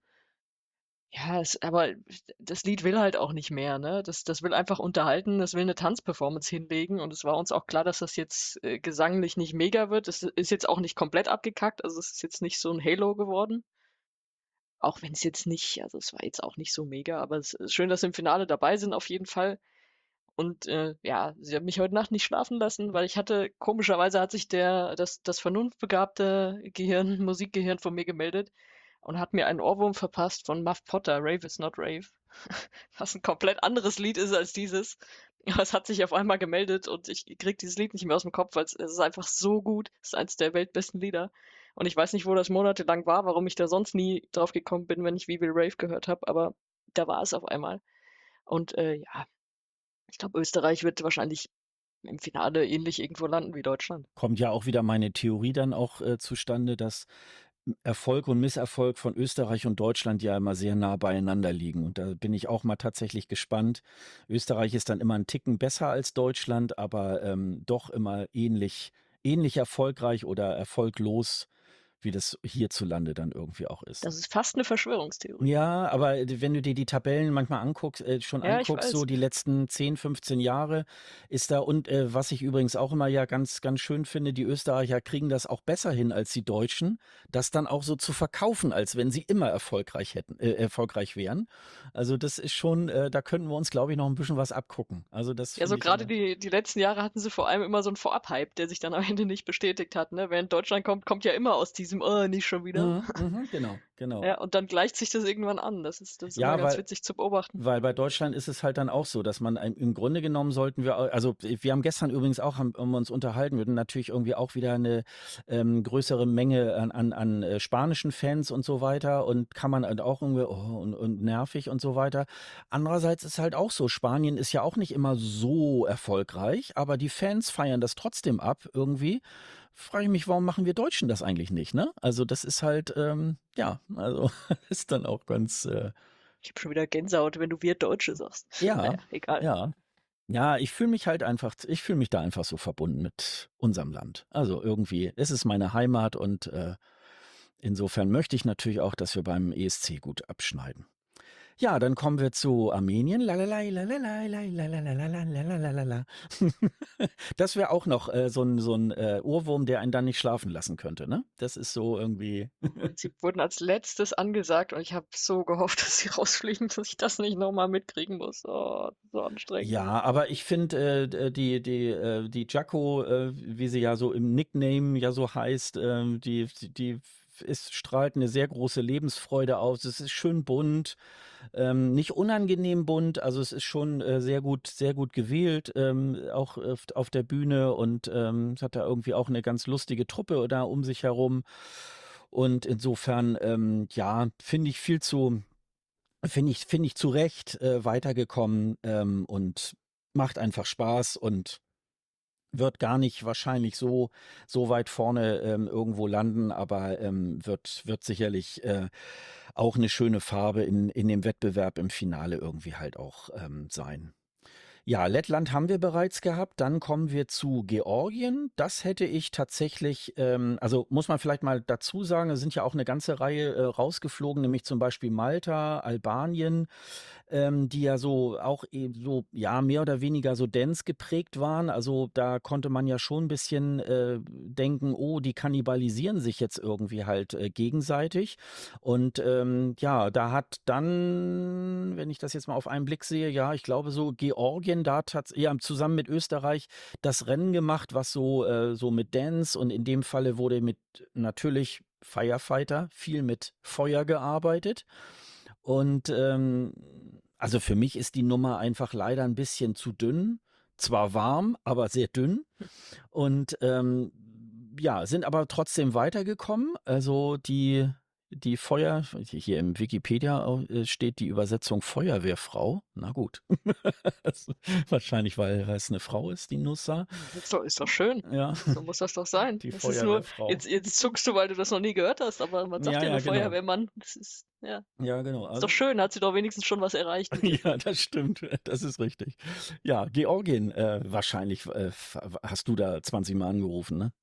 Speaker 2: Ja, es aber das Lied will halt auch nicht mehr, ne? Das das will einfach unterhalten, das will 'ne Tanzperformance hinlegen und es war uns auch klar, dass das jetzt, äh, gesanglich nicht mega wird. Es ist jetzt auch nicht komplett abgekackt, also es ist jetzt nicht so 'n Halo geworden. Auch wenn's jetzt nicht also es war jetzt auch nicht so mega, aber es ist schön, dass sie im Finale dabei sind auf jeden Fall. Und, äh, ja, sie haben mich heute Nacht nicht schlafen lassen, weil ich hatte komischerweise hat sich der das das vernunftbegabte Gehirn Musikgehirn von mir gemeldet und hat mir einen Ohrwurm verpasst von Muff Potter, „Rave is not Rave“, was 'n komplett anderes Lied ist als dieses. Aber es hat sich auf einmal gemeldet und ich kriege dieses Lied nicht mehr aus'm Kopf, weil's es ist einfach so gut. Es ist eins der weltbesten Lieder. Und ich weiß nicht, wo das monatelang war, warum ich da sonst nie drauf gekommen bin, wenn ich „We Will Rave“ gehört habe, aber da war es auf einmal. Und, äh, ja, ich glaube, Österreich wird wahrscheinlich im Finale ähnlich irgendwo landen wie Deutschland.
Speaker 1: Kommt ja auch wieder meine Theorie dann auch, äh, zustande, dass M Erfolg und Misserfolg von Österreich und Deutschland ja immer sehr nah beieinander liegen. Und da bin ich auch mal tatsächlich gespannt. Österreich ist dann immer 'n Ticken besser als Deutschland, aber, ähm, doch immer ähnlich ähnlich erfolgreich oder erfolglos, wie das hierzulande dann irgendwie auch ist.
Speaker 2: Das ist fast 'ne Verschwörungstheorie.
Speaker 1: Ja, aber d wenn du dir die Tabellen manchmal anguckst äh, schon
Speaker 2: Ja, ich
Speaker 1: anguckst, so
Speaker 2: weiß.
Speaker 1: die letzten zehn, fünfzehn Jahre ist da und, äh, was ich übrigens auch immer ja ganz ganz schön finde, die Österreicher kriegen das auch besser hin als die Deutschen, das dann auch so zu verkaufen, als wenn sie immer erfolgreich hätten äh, erfolgreich wären. Also, das ist schon äh, da könnten wir uns, glaube ich, noch 'n bisschen was abgucken. Also, das
Speaker 2: Ja, so
Speaker 1: finde ich
Speaker 2: grade
Speaker 1: immer
Speaker 2: die die letzten Jahre hatten sie vor allem immer so 'n Vorab-Hype, der sich dann am Ende nicht bestätigt hat, ne? Während Deutschland kommt kommt ja immer aus diesem: „Oh, nicht schon wieder.“
Speaker 1: Mhm, mhm, genau, genau.
Speaker 2: Ja, und dann gleicht sich das irgendwann an. Das ist das ist immer
Speaker 1: Ja,
Speaker 2: ganz
Speaker 1: weil
Speaker 2: witzig zu beobachten.
Speaker 1: Weil bei Deutschland ist es halt dann auch so, dass man ein im Grunde genommen sollten wir, also wir haben gestern übrigens auch haben haben wir uns unterhalten, wir hatten natürlich irgendwie auch wieder eine ähm, größere Menge an an an, äh, spanischen Fans und so weiter und kann man halt auch irgendwie oh, und und nervig und so weiter. Andererseits ist halt auch so, Spanien ist ja auch nicht immer so erfolgreich, aber die Fans feiern das trotzdem ab irgendwie. Frage ich mich, warum machen wir Deutschen das eigentlich nicht, ne? Also, das ist halt, ähm, ja, also ist dann auch ganz, äh
Speaker 2: Ich habe schon wieder Gänsehaut, wenn du „wir Deutsche“ sagst. Na
Speaker 1: ja,
Speaker 2: ja, egal.
Speaker 1: ja. Ja, ich fühle mich halt einfach ich fühle mich da einfach so verbunden mit unserem Land. Also, irgendwie es ist meine Heimat und, äh, insofern möchte ich natürlich auch, dass wir beim E S C gut abschneiden. Ja, dann kommen wir zu Armenien. Lalalai, lalalai, lai, lalalala, lalalala. Das wäre auch noch, äh, so 'n so 'n, äh, Ohrwurm, der einen dann nicht schlafen lassen könnte, ne? Das ist so irgendwie
Speaker 2: Und sie wurden als Letztes angesagt und ich habe so gehofft, dass sie rausfliegen, dass ich das nicht noch mal mitkriegen muss. Oh, so anstrengend.
Speaker 1: Ja, aber ich finde, äh, d die die äh, die Jaco, äh, wie sie ja so im Nickname ja so heißt, ähm, die die f ist strahlt 'ne sehr große Lebensfreude aus. Es ist schön bunt, ähm, nicht unangenehm bunt, also es ist schon, äh, sehr gut sehr gut gewählt, ähm, auch auf auf der Bühne und, ähm, es hat da irgendwie auch 'ne ganz lustige Truppe da um sich herum. Und insofern, ähm, ja, finde ich viel zu Finde ich finde ich zu Recht, äh, weitergekommen, ähm, und macht einfach Spaß und wird gar nicht wahrscheinlich so so weit vorne, ähm, irgendwo landen, aber, ähm, wird wird sicherlich, äh, auch 'ne schöne Farbe in in dem Wettbewerb im Finale irgendwie halt auch, ähm, sein. Ja, Lettland haben wir bereits gehabt. Dann kommen wir zu Georgien. Das hätte ich tatsächlich ähm, also muss man vielleicht mal dazu sagen, es sind ja auch eine ganze Reihe, äh, rausgeflogen, nämlich zum Beispiel Malta, Albanien, ähm, die ja so auch e so, ja, mehr oder weniger so Dance geprägt waren. Also, da konnte man ja schon ein bisschen, äh, denken: „Oh, die kannibalisieren sich jetzt irgendwie halt, äh, gegenseitig.“ Und, ähm, ja, da hat dann, wenn ich das jetzt mal auf einen Blick sehe, ja, ich glaube so Georgien da tats ja, zusammen mit Österreich das Rennen gemacht, was so äh, so mit Dance und in dem Falle wurde mit natürlich Firefighter, viel mit Feuer gearbeitet. Und, ähm, also für mich ist die Nummer einfach leider ein bisschen zu dünn. Zwar warm, aber sehr dünn. Und, ähm, ja, sind aber trotzdem weitergekommen. Also, die die Feuer hier im Wikipedia au äh, steht die Übersetzung Feuerwehrfrau. Na gut. Das wahrscheinlich, weil es 'ne Frau ist, die Nussa.
Speaker 2: Ist doch, ist doch schön.
Speaker 1: Ja,
Speaker 2: So muss das doch sein.
Speaker 1: die
Speaker 2: Es ist nur,
Speaker 1: Feuerwehrfrau.
Speaker 2: jetzt, jetzt zuckst du, weil du das noch nie gehört hast, aber man sagt
Speaker 1: Ja,
Speaker 2: ja
Speaker 1: ja,
Speaker 2: nur
Speaker 1: genau.
Speaker 2: Feuerwehrmann. Das ist, ja,
Speaker 1: Ja, genau.
Speaker 2: ist doch
Speaker 1: Also
Speaker 2: schön, hat sie doch wenigstens schon was erreicht mit dem.
Speaker 1: ja, das stimmt. Das ist richtig. Ja, Georgien, äh, wahrscheinlich, äh, f hast du da zwanzig Mal angerufen, ne?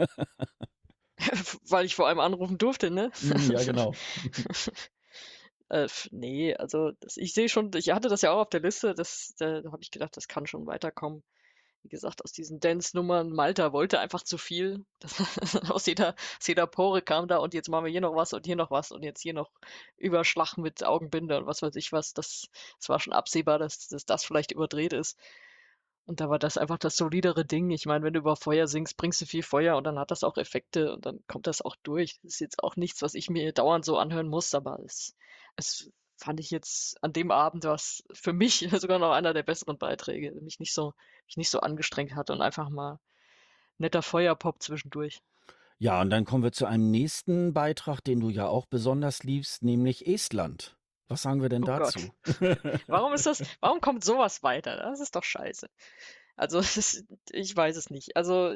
Speaker 2: Weil ich vor allem anrufen durfte, ne?
Speaker 1: Mhm, ja, genau.
Speaker 2: Äh, f ne, also das, ich sehe schon, ich hatte das ja auch auf der Liste, das, da habe ich gedacht, das kann schon weiterkommen. Wie gesagt, aus diesen Dance-Nummern, Malta wollte einfach zu viel. Das, aus jeder, aus jeder Pore kam da, und jetzt machen wir hier noch was und hier noch was und jetzt hier noch Überschlag mit Augenbinde und was weiß ich was. Das, das war schon absehbar, dass, dass das vielleicht überdreht ist. Und da war das einfach das solidere Ding. Ich meine, wenn du über Feuer singst, bringst du viel Feuer und dann hat das auch Effekte und dann kommt das auch durch. Das ist jetzt auch nichts, was ich mir dauernd so anhören muss, aber es, es fand ich jetzt an dem Abend, was für mich sogar noch einer der besseren Beiträge, mich nicht so, mich nicht so angestrengt hat und einfach mal netter Feuerpop zwischendurch.
Speaker 1: Ja, und dann kommen wir zu einem nächsten Beitrag, den du ja auch besonders liebst, nämlich Estland. Was sagen wir denn
Speaker 2: Oh Gott.
Speaker 1: dazu?
Speaker 2: Warum ist das, warum kommt sowas weiter? Das ist doch scheiße. Also, es ist, ich weiß es nicht. Also,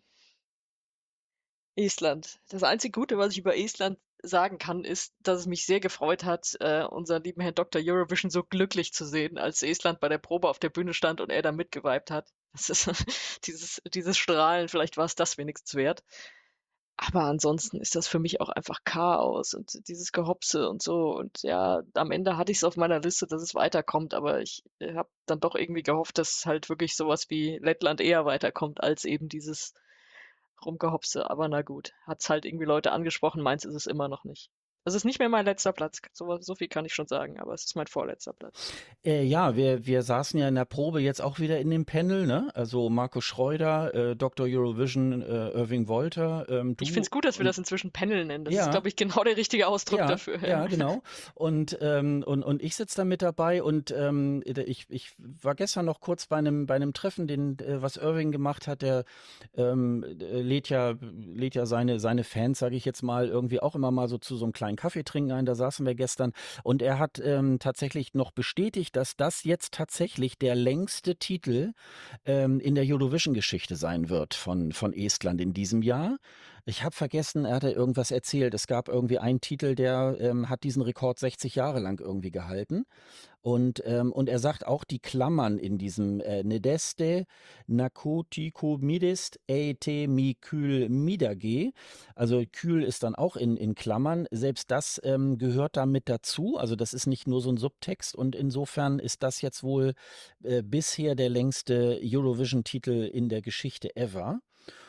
Speaker 2: Estland. Das einzig Gute, was ich über Estland sagen kann, ist, dass es mich sehr gefreut hat, äh, unseren lieben Herrn Doktor Eurovision so glücklich zu sehen, als Estland bei der Probe auf der Bühne stand und er da mitgeweibt hat. Das ist dieses, dieses Strahlen, vielleicht war es das wenigstens wert. Aber ansonsten ist das für mich auch einfach Chaos und dieses Gehopse und so. Und ja, am Ende hatte ich es auf meiner Liste, dass es weiterkommt, aber ich habe dann doch irgendwie gehofft, dass halt wirklich sowas wie Lettland eher weiterkommt, als eben dieses Rumgehopse. Aber na gut, hat's halt irgendwie Leute angesprochen, meins ist es immer noch nicht. Es ist nicht mehr mein letzter Platz, so, so viel kann ich schon sagen, aber es ist mein vorletzter Platz.
Speaker 1: Äh, ja, wir, wir saßen ja in der Probe jetzt auch wieder in dem Panel, ne? Also Markus Schreuder, äh, Doktor Eurovision, äh, Irving Wolter, ähm,
Speaker 2: Ich finde
Speaker 1: du
Speaker 2: es gut, dass wir
Speaker 1: und
Speaker 2: das inzwischen Panel nennen. Das ist,
Speaker 1: ja,
Speaker 2: glaube ich, genau der richtige Ausdruck
Speaker 1: ja,
Speaker 2: dafür. Ja.
Speaker 1: ja, genau. Und, ähm, und, und ich sitze da mit dabei und ähm, ich, ich war gestern noch kurz bei einem, bei einem Treffen, den, äh, was Irving gemacht hat. Der ähm, äh, lädt ja, lädt ja seine, seine Fans, sage ich jetzt mal, irgendwie auch immer mal so zu so einem kleinen Kaffee trinken ein. Da saßen wir gestern und er hat ähm, tatsächlich noch bestätigt, dass das jetzt tatsächlich der längste Titel ähm, in der Eurovision-Geschichte sein wird von, von Estland in diesem Jahr. Ich habe vergessen, er hatte irgendwas erzählt. Es gab irgendwie einen Titel, der ähm, hat diesen Rekord sechzig Jahre lang irgendwie gehalten. Und, ähm, und er sagt auch die Klammern in diesem äh, Nedeste Narkotikumidist Eitemikül Midage. Also Kühl ist dann auch in, in Klammern. Selbst das ähm, gehört da mit dazu. Also das ist nicht nur so ein Subtext. Und insofern ist das jetzt wohl äh, bisher der längste Eurovision-Titel in der Geschichte ever.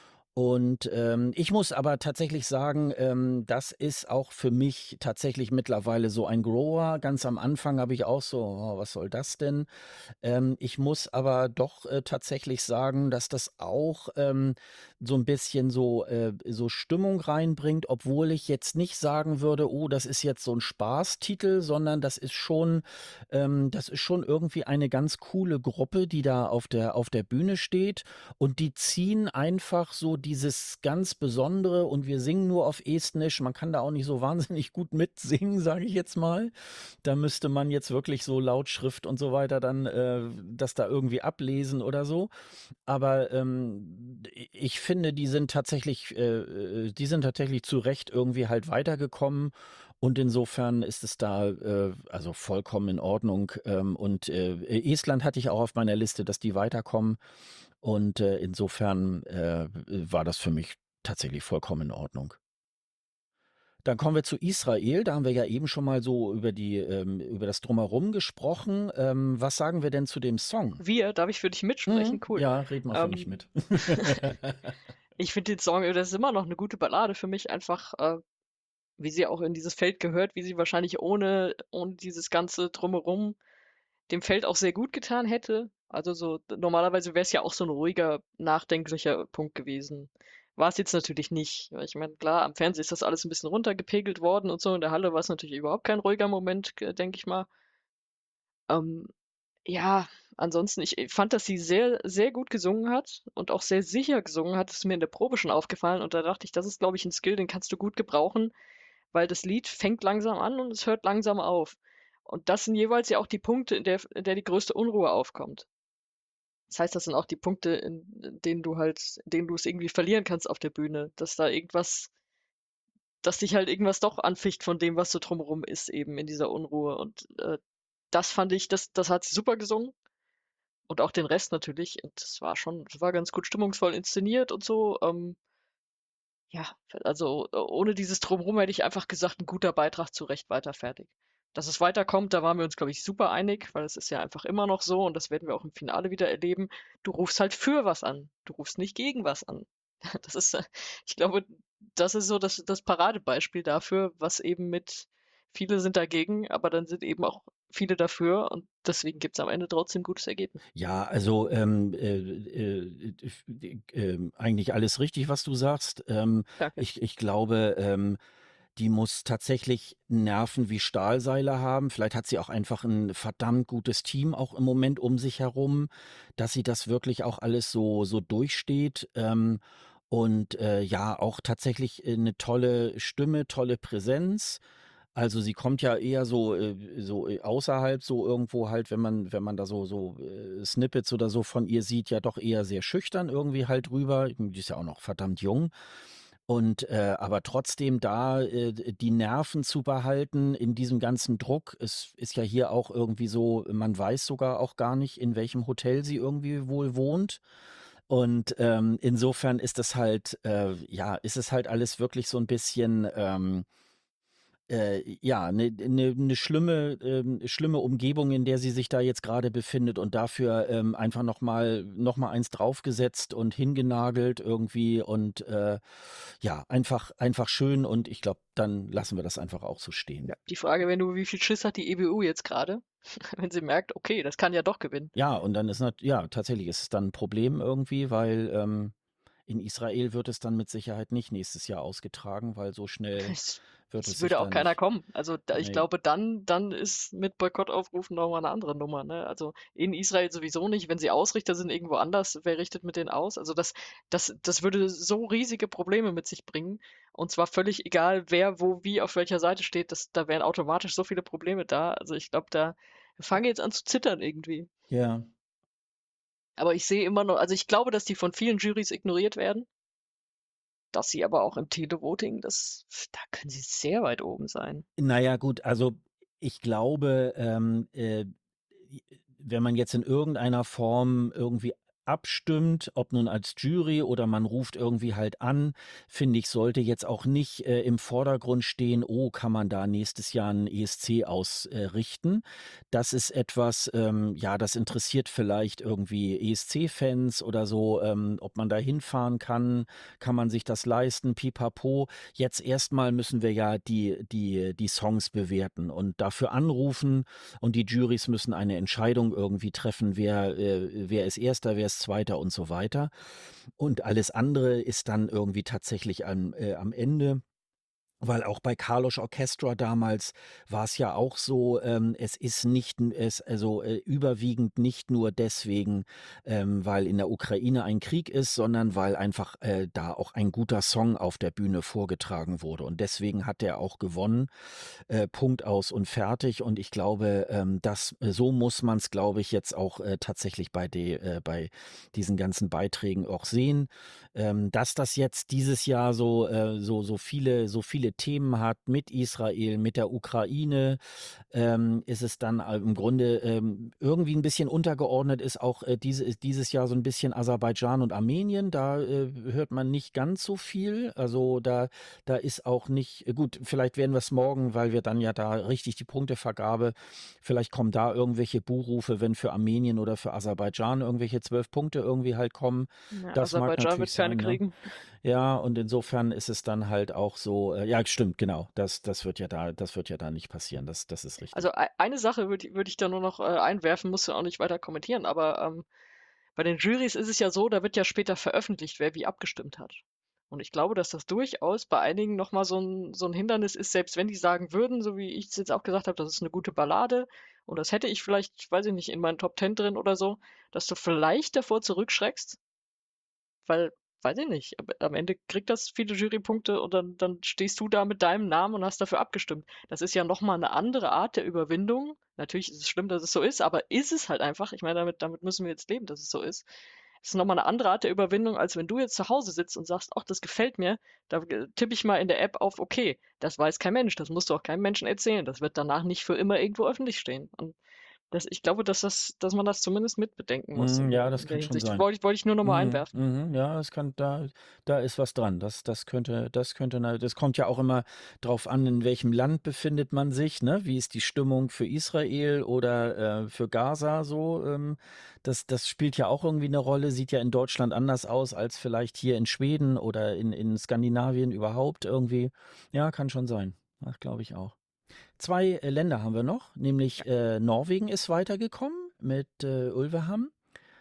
Speaker 1: Und ähm, ich muss aber tatsächlich sagen, ähm, das ist auch für mich tatsächlich mittlerweile so ein Grower. Ganz am Anfang habe ich auch so, oh, was soll das denn? Ähm, ich muss aber doch äh, tatsächlich sagen, dass das auch ähm, so ein bisschen so, äh, so Stimmung reinbringt, obwohl ich jetzt nicht sagen würde, oh, das ist jetzt so ein Spaßtitel, sondern das ist schon, ähm, das ist schon irgendwie eine ganz coole Gruppe, die da auf der, auf der Bühne steht und die ziehen einfach so dieses ganz Besondere und wir singen nur auf Estnisch. Man kann da auch nicht so wahnsinnig gut mitsingen, sage ich jetzt mal. Da müsste man jetzt wirklich so Lautschrift und so weiter dann äh, das da irgendwie ablesen oder so. Aber ähm, ich finde, die sind tatsächlich, äh, äh, die sind tatsächlich zu Recht irgendwie halt weitergekommen. Und insofern ist es da äh, also vollkommen in Ordnung. Ähm, und äh, Estland hatte ich auch auf meiner Liste, dass die weiterkommen. Und äh, insofern äh, war das für mich tatsächlich vollkommen in Ordnung. Dann kommen wir zu Israel. Da haben wir ja eben schon mal so über die, ähm, über das Drumherum gesprochen. Ähm, was sagen wir denn zu dem Song?
Speaker 2: Wir, darf ich für dich mitsprechen?
Speaker 1: Mhm.
Speaker 2: Cool.
Speaker 1: Ja, red mal für mich
Speaker 2: Ähm,
Speaker 1: mit.
Speaker 2: Ich finde den Song, das ist immer noch eine gute Ballade für mich, einfach, äh, wie sie auch in dieses Feld gehört, wie sie wahrscheinlich ohne, ohne dieses ganze Drumherum dem Feld auch sehr gut getan hätte. Also so, normalerweise wäre es ja auch so ein ruhiger, nachdenklicher Punkt gewesen. War es jetzt natürlich nicht. Weil ich meine, klar, am Fernsehen ist das alles ein bisschen runtergepegelt worden und so. In der Halle war es natürlich überhaupt kein ruhiger Moment, denke ich mal. Ähm, ja, ansonsten, ich ich fand, dass sie sehr, sehr gut gesungen hat und auch sehr sicher gesungen hat. Das ist mir in der Probe schon aufgefallen und da dachte ich, das ist, glaube ich, ein Skill, den kannst du gut gebrauchen, weil das Lied fängt langsam an und es hört langsam auf. Und das sind jeweils ja auch die Punkte, in der, in der die größte Unruhe aufkommt. Das heißt, das sind auch die Punkte, in, in denen du halt, in denen du es irgendwie verlieren kannst auf der Bühne, dass da irgendwas, dass dich halt irgendwas doch anficht von dem, was so drumherum ist, eben in dieser Unruhe. Und äh, das fand ich, das, das hat sie super gesungen. Und auch den Rest natürlich. Und das war schon, das war ganz gut stimmungsvoll inszeniert und so. Ähm, ja, also äh, ohne dieses Drumherum hätte ich einfach gesagt, ein guter Beitrag zu Recht weiter fertig. Dass es weiterkommt, da waren wir uns, glaube ich, super einig, weil es ist ja einfach immer noch so und das werden wir auch im Finale wieder erleben. Du rufst halt für was an. Du rufst nicht gegen was an. Das ist, äh, ich glaube, das ist so das, das Paradebeispiel dafür, was eben mit viele sind dagegen, aber dann sind eben auch viele dafür und deswegen gibt es am Ende trotzdem ein gutes Ergebnis.
Speaker 1: Ja, also ähm, äh, äh, äh, äh, eigentlich alles richtig, was du sagst. Ähm,
Speaker 2: Danke.
Speaker 1: ich, ich glaube, ähm, die muss tatsächlich Nerven wie Stahlseile haben. Vielleicht hat sie auch einfach ein verdammt gutes Team auch im Moment um sich herum, dass sie das wirklich auch alles so, so durchsteht. Ähm, und äh, ja, auch tatsächlich äh, eine tolle Stimme, tolle Präsenz. Also sie kommt ja eher so, äh, so äh, außerhalb, so irgendwo halt, wenn man, wenn man da so, so äh, Snippets oder so von ihr sieht, ja doch eher sehr schüchtern irgendwie halt rüber. Die ist ja auch noch verdammt jung. Und äh, aber trotzdem da äh, die Nerven zu behalten in diesem ganzen Druck. Es ist ja hier auch irgendwie so, man weiß sogar auch gar nicht, in welchem Hotel sie irgendwie wohl wohnt. Und ähm, insofern ist es halt, äh, ja, ist es halt alles wirklich so ein bisschen, ähm, äh, ja, eine ne, ne schlimme, ähm, schlimme Umgebung, in der sie sich da jetzt gerade befindet und dafür ähm, einfach noch mal, noch mal eins draufgesetzt und hingenagelt irgendwie und äh, ja, einfach, einfach schön und ich glaube, dann lassen wir das einfach auch so stehen.
Speaker 2: Ja, die Frage wäre nur, wie viel Schiss hat die E B U jetzt gerade, wenn sie merkt, okay, das kann ja doch gewinnen.
Speaker 1: Ja, und dann ist nat ja, tatsächlich ist es dann ein Problem irgendwie, weil ähm, in Israel wird es dann mit Sicherheit nicht nächstes Jahr ausgetragen, weil so schnell
Speaker 2: Es,
Speaker 1: wird es
Speaker 2: es
Speaker 1: sich
Speaker 2: würde
Speaker 1: da
Speaker 2: auch keiner
Speaker 1: nicht.
Speaker 2: kommen. Also da, ich
Speaker 1: Nee.
Speaker 2: glaube, dann, dann ist mit Boykottaufrufen nochmal eine andere Nummer. Ne? Also in Israel sowieso nicht. Wenn sie Ausrichter sind irgendwo anders, wer richtet mit denen aus? Also das, das, das würde so riesige Probleme mit sich bringen. Und zwar völlig egal, wer, wo, wie, auf welcher Seite steht. Das, da wären automatisch so viele Probleme da. Also ich glaube, da fange jetzt an zu zittern irgendwie.
Speaker 1: Ja.
Speaker 2: Aber ich sehe immer noch, also ich glaube, dass die von vielen Jurys ignoriert werden. Dass sie aber auch im Televoting, das, da können sie sehr weit oben sein.
Speaker 1: Na ja, gut, also ich glaube, ähm, äh, wenn man jetzt in irgendeiner Form irgendwie abstimmt, ob nun als Jury oder man ruft irgendwie halt an, finde ich, sollte jetzt auch nicht äh, im Vordergrund stehen, oh, kann man da nächstes Jahr ein E S C ausrichten. Das ist etwas, ähm, ja, das interessiert vielleicht irgendwie E S C-Fans oder so, ähm, ob man da hinfahren kann, kann man sich das leisten, pipapo. Jetzt erstmal müssen wir ja die, die, die Songs bewerten und dafür anrufen und die Jurys müssen eine Entscheidung irgendwie treffen, wer, äh, wer ist Erster, wer ist Zweiter und so weiter. Und alles andere ist dann irgendwie tatsächlich am, äh, am Ende. Weil auch bei Carlos Orchestra damals war es ja auch so, ähm, es ist nicht, n- es, also äh, überwiegend nicht nur deswegen, ähm, weil in der Ukraine ein Krieg ist, sondern weil einfach äh, da auch ein guter Song auf der Bühne vorgetragen wurde. Und deswegen hat er auch gewonnen. Äh, Punkt aus und fertig. Und ich glaube, ähm, das, äh, so muss man es, glaube ich, jetzt auch äh, tatsächlich bei, de, äh, bei diesen ganzen Beiträgen auch sehen. Ähm, dass das jetzt dieses Jahr so, äh, so, so viele, so viele Themen hat mit Israel, mit der Ukraine, ähm, ist es dann äh, im Grunde ähm, irgendwie ein bisschen untergeordnet ist auch äh, diese, ist dieses Jahr so ein bisschen Aserbaidschan und Armenien. Da äh, hört man nicht ganz so viel. Also da, da ist auch nicht, äh, gut, vielleicht werden wir es morgen, weil wir dann ja da richtig die Punktevergabe, vielleicht kommen da irgendwelche Buhrufe, wenn für Armenien oder für Aserbaidschan irgendwelche zwölf Punkte irgendwie halt kommen.
Speaker 2: Ja,
Speaker 1: Das mag
Speaker 2: Aserbaidschan
Speaker 1: natürlich
Speaker 2: wird keine
Speaker 1: sein, ne?
Speaker 2: kriegen.
Speaker 1: Ja, und insofern ist es dann halt auch so, äh, ja, stimmt, genau. Das, das wird ja da, das wird ja da nicht passieren. Das, das ist
Speaker 2: Also
Speaker 1: richtig.
Speaker 2: ei- eine Sache würde würd ich da nur noch äh, einwerfen, musst du auch nicht weiter kommentieren, aber ähm, bei den Jurys ist es ja so, da wird ja später veröffentlicht, wer wie abgestimmt hat. Und ich glaube, dass das durchaus bei einigen nochmal so ein, so ein Hindernis ist, selbst wenn die sagen würden, so wie ich es jetzt auch gesagt habe, das ist eine gute Ballade und das hätte ich vielleicht, weiß ich nicht, in meinen Top Ten drin oder so, dass du vielleicht davor zurückschreckst, weil weiß ich nicht, am am Ende kriegt das viele Jurypunkte und dann dann stehst du da mit deinem Namen und hast dafür abgestimmt. Das ist ja noch mal 'ne andere Art der Überwindung. Natürlich ist es schlimm, dass es so ist, aber ist es halt einfach. Ich meine, damit damit müssen wir jetzt leben, dass es so ist. Es ist noch mal 'ne andere Art der Überwindung, als wenn du jetzt zu Hause sitzt und sagst: „Ach, das gefällt mir. Da g tippe ich mal in der App auf okay.“ Das weiß kein Mensch, das musst du auch keinem Menschen erzählen. Das wird danach nicht für immer irgendwo öffentlich stehen. Und das ich glaube, dass das dass man das zumindest mitbedenken muss
Speaker 1: Mhm,
Speaker 2: in
Speaker 1: ja,
Speaker 2: der
Speaker 1: das
Speaker 2: in der
Speaker 1: kann schon
Speaker 2: Hinsicht.
Speaker 1: sein.
Speaker 2: Wollte ich wollte ich nur noch mal
Speaker 1: Mhm,
Speaker 2: einwerfen.
Speaker 1: mhm, ja, das kann da da ist was dran. Das das könnte das könnte 'ne das kommt ja auch immer drauf an, in welchem Land befindet man sich, ne? Wie ist die Stimmung für Israel oder, äh, für Gaza so? Ähm, das das spielt ja auch irgendwie 'ne Rolle, sieht ja in Deutschland anders aus als vielleicht hier in Schweden oder in in Skandinavien überhaupt irgendwie. Ja, kann schon sein. Das glaube ich auch. zwei äh, Länder haben wir noch,
Speaker 2: Ja.
Speaker 1: nämlich, äh, Norwegen ist weitergekommen mit, äh, Ulvehamn.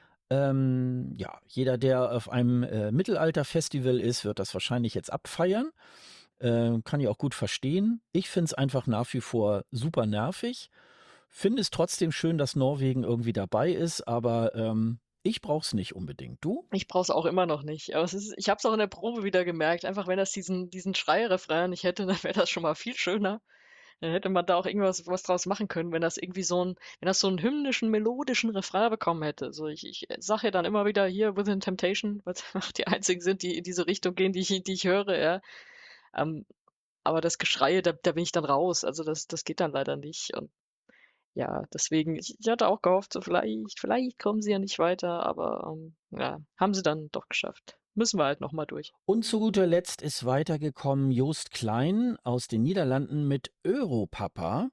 Speaker 1: Ähm, ja, jeder, der auf einem, äh, Mittelalterfestival ist, wird das wahrscheinlich jetzt abfeiern. Äh, kann ich auch gut verstehen. Ich finde es einfach nach wie vor super nervig. Finde es trotzdem schön, dass Norwegen irgendwie dabei ist, aber, ähm, ich brauche es nicht unbedingt. Du?
Speaker 2: Ich brauche es auch immer noch nicht. Aber es ist ich habe es auch in der Probe wieder gemerkt, einfach wenn das diesen diesen Schrei-Refrain nicht hätte, dann wäre das schon mal viel schöner. Dann hätte man da auch irgendwas was draus machen können, wenn das irgendwie so 'n wenn das so 'n hymnischen, melodischen Refrain bekommen hätte. So, ich ich sage ja dann immer wieder hier „Within Temptation“, weil's einfach die einzigen sind, die in diese Richtung gehen, die ich die ich höre, ja. Ähm, aber das Geschreie, da da bin ich dann raus. Also, das das geht dann leider nicht und ja, deswegen ich ich hatte auch gehofft, so vielleicht vielleicht kommen sie ja nicht weiter, aber, ähm, ja, haben sie dann doch geschafft. Müssen wir halt noch mal durch.
Speaker 1: Und zu guter Letzt ist weitergekommen Joost Klein aus den Niederlanden mit Europapa.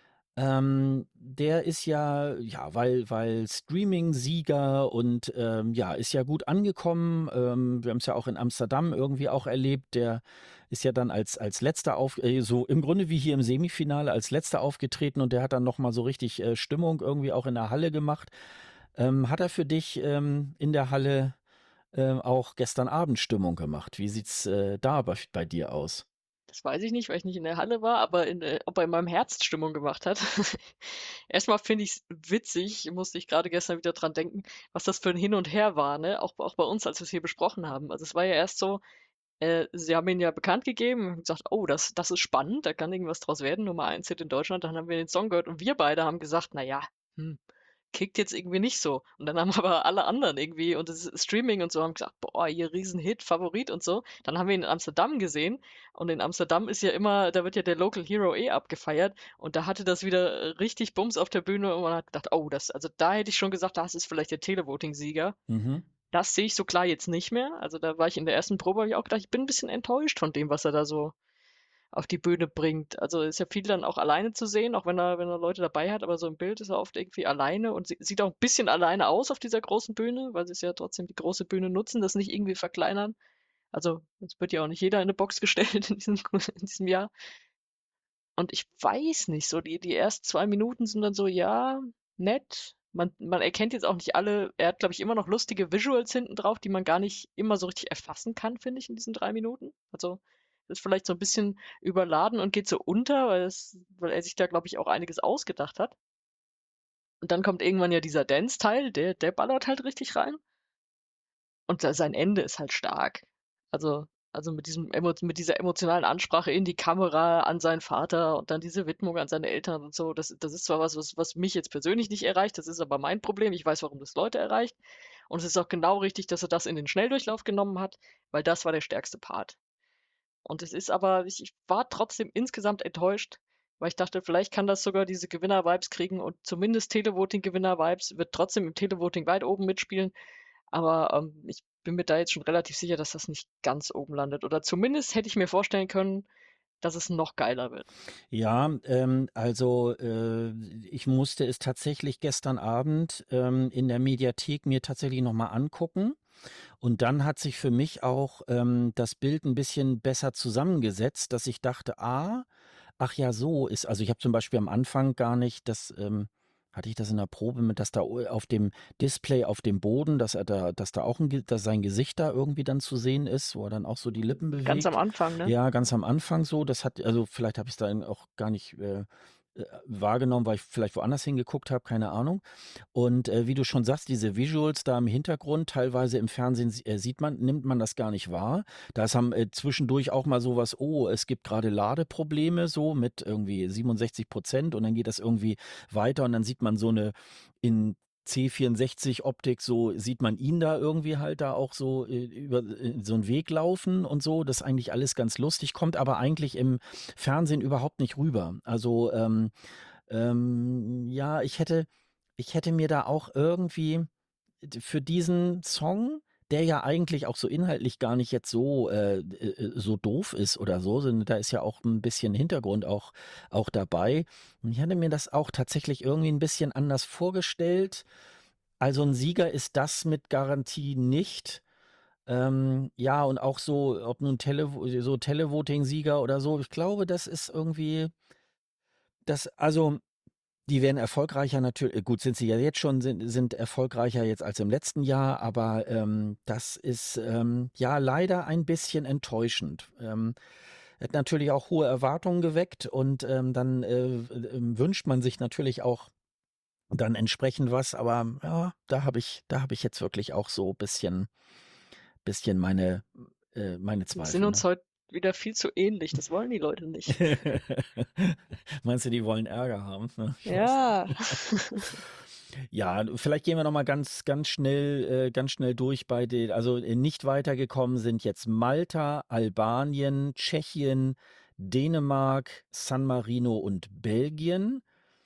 Speaker 1: Ähm, der ist ja ja, weil weil Streaming-Sieger und, ähm, ja, ist ja gut angekommen. Ähm, wir haben's ja auch in Amsterdam irgendwie auch erlebt. Der ist ja dann als als Letzter auf äh, so im Grunde wie hier im Semifinale als Letzter aufgetreten und der hat dann noch mal so richtig, äh, Stimmung irgendwie auch in der Halle gemacht. Ähm, hat er für dich, ähm, in der Halle, ähm, auch gestern Abend Stimmung gemacht? Wie sieht's, äh, da bei bei dir aus?
Speaker 2: Das weiß ich nicht, weil ich nicht in der Halle war, aber in äh, ob er in meinem Herz Stimmung gemacht hat. Erst mal finde ich's witzig, musste ich grade gestern wieder dran denken, was das für 'n Hin und Her war, ne? Auch auch bei uns, als wir's hier besprochen haben. Also, es war ja erst so, äh, sie haben ihn ja bekannt gegeben und gesagt: „Oh, das das ist spannend, da kann irgendwas draus werden, Nummer eins Hit in Deutschland.“ Dann haben wir den Song gehört und wir beide haben gesagt: „Na ja, hm, kickt jetzt irgendwie nicht so.“ Und dann haben aber alle anderen irgendwie und das Streaming und so haben gesagt: „Boah, ihr Riesenhit, Favorit und so.“ Dann haben wir ihn in Amsterdam gesehen und in Amsterdam ist ja immer da wird ja der Local Hero eh abgefeiert und da hatte das wieder, äh, richtig Bums auf der Bühne und man hat gedacht: „Oh, das“ also, da hätte ich schon gesagt, das ist vielleicht der Televoting-Sieger.
Speaker 1: Mhm.
Speaker 2: Das sehe ich so klar jetzt nicht mehr. Also, da war ich in der ersten Probe habe ich auch gedacht, ich bin 'n bisschen enttäuscht von dem, was er da so auf die Bühne bringt. Also, ist ja viel dann auch alleine zu sehen, auch wenn er wenn er Leute dabei hat, aber so im Bild ist er oft irgendwie alleine und sie sieht auch 'n bisschen alleine aus auf dieser großen Bühne, weil sie's ja trotzdem die große Bühne nutzen, das nicht irgendwie verkleinern. Also, es wird ja auch nicht jeder in 'ne Box gestellt in diesem in diesem Jahr. Und ich weiß nicht, so die die ersten zwei Minuten sind dann so, ja, nett. Man man erkennt jetzt auch nicht alle er hat, glaube ich, immer noch lustige Visuals hinten drauf, die man gar nicht immer so richtig erfassen kann, finde ich, in diesen drei Minuten. Also, ist vielleicht so 'n bisschen überladen und geht so unter, weil es weil er sich da, glaube ich, auch einiges ausgedacht hat. Und dann kommt irgendwann ja dieser Dance-Teil, der der ballert halt richtig rein. Und da sein Ende ist halt stark. Also also, mit diesem emo mit dieser emotionalen Ansprache in die Kamera an seinen Vater und dann diese Widmung an seine Eltern und so. Das das ist zwar was, was was mich jetzt persönlich nicht erreicht, das ist aber mein Problem. Ich weiß, warum das Leute erreicht. Und es ist auch genau richtig, dass er das in den Schnelldurchlauf genommen hat, weil das war der stärkste Part. Und es ist aber ich ich war trotzdem insgesamt enttäuscht, weil ich dachte, vielleicht kann das sogar diese Gewinner-Vibes kriegen und zumindest Televoting-Gewinner-Vibes, wird trotzdem im Televoting weit oben mitspielen. Aber, ähm, ich bin mir da jetzt schon relativ sicher, dass das nicht ganz oben landet. Oder zumindest hätte ich mir vorstellen können, dass es noch geiler wird.
Speaker 1: Ja, ähm, also, äh, ich musste es tatsächlich gestern Abend, ähm, in der Mediathek mir tatsächlich noch mal angucken. Und dann hat sich für mich auch, ähm, das Bild 'n bisschen besser zusammengesetzt, dass ich dachte: „Ah, ach ja, so ist“ also, ich habe zum Beispiel am Anfang gar nicht das, ähm hatte ich das in der Probe mit, dass da o auf dem Display auf dem Boden, dass er da dass da auch 'n Ge dass sein Gesicht da irgendwie dann zu sehen ist, wo er dann auch so die Lippen
Speaker 2: Ganz am
Speaker 1: bewegt.
Speaker 2: Anfang, ne?
Speaker 1: Ja, ganz am Anfang so. Das hat also, vielleicht habe ich's dann auch gar nicht, äh äh, wahrgenommen, weil ich vielleicht woanders hingeguckt habe, keine Ahnung. Und, äh, wie du schon sagst, diese Visuals da im Hintergrund, teilweise im Fernsehen s äh, sieht man nimmt man das gar nicht wahr. Das haben, äh, zwischendurch auch mal so was: „Oh, es gibt grade Ladeprobleme“, so mit irgendwie siebenundsechzig Prozent und dann geht das irgendwie weiter und dann sieht man so 'ne in C vierundsechzig Optik, so sieht man ihn da irgendwie halt da auch so, äh, über, äh, so 'n Weg laufen und so. Das ist eigentlich alles ganz lustig, kommt aber eigentlich im Fernsehen überhaupt nicht rüber. Also, ähm ähm, ja, ich hätte ich hätte mir da auch irgendwie d für diesen Song, der ja eigentlich auch so inhaltlich gar nicht jetzt so, äh, äh, äh, so doof ist oder so, sondern da ist ja auch 'n bisschen Hintergrund auch auch dabei. Und ich hatte mir das auch tatsächlich irgendwie 'n bisschen anders vorgestellt. Also 'n Sieger ist das mit Garantie nicht. Ähm, ja, und auch so, ob nun Televo so Televoting-Sieger oder so, ich glaube, das ist irgendwie das also, die werden erfolgreicher natür äh, gut, sind sie ja jetzt schon, sind sind erfolgreicher jetzt als im letzten Jahr, aber, ähm, das ist, ähm, ja, leider ein bisschen enttäuschend. Ähm, hat natürlich auch hohe Erwartungen geweckt und, ähm, dann, äh, w ähm, wünscht man sich natürlich auch dann entsprechend was, aber ja, da habe ich da habe ich jetzt wirklich auch so bisschen bisschen meine äh, meine
Speaker 2: Wir sind
Speaker 1: Zweifel,
Speaker 2: uns
Speaker 1: ne?
Speaker 2: heute wieder viel zu ähnlich, das wollen die Leute nicht.
Speaker 1: Meinst du, die wollen Ärger haben, ne? Ich weiß
Speaker 2: Ja.
Speaker 1: nicht. Ja, vielleicht gehen wir noch mal ganz ganz schnell äh, ganz schnell durch bei den also, äh, nicht weitergekommen sind jetzt Malta, Albanien, Tschechien, Dänemark, San Marino und Belgien.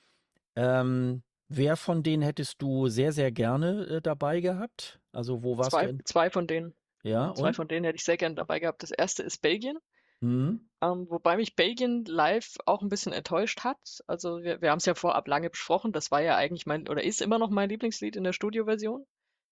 Speaker 1: Ähm, wer von denen hättest du sehr, sehr gerne, äh, dabei gehabt? Also, wo warst du
Speaker 2: Zwei
Speaker 1: in
Speaker 2: zwei von denen.
Speaker 1: Ja,
Speaker 2: zwei
Speaker 1: und?
Speaker 2: von denen hätte ich sehr gern dabei gehabt. Das erste ist Belgien.
Speaker 1: Mhm.
Speaker 2: Ähm, wobei mich Belgien live auch 'n bisschen enttäuscht hat. Also, wir wir haben's ja vorab lange besprochen. Das war ja eigentlich mein oder ist immer noch mein Lieblingslied in der Studioversion.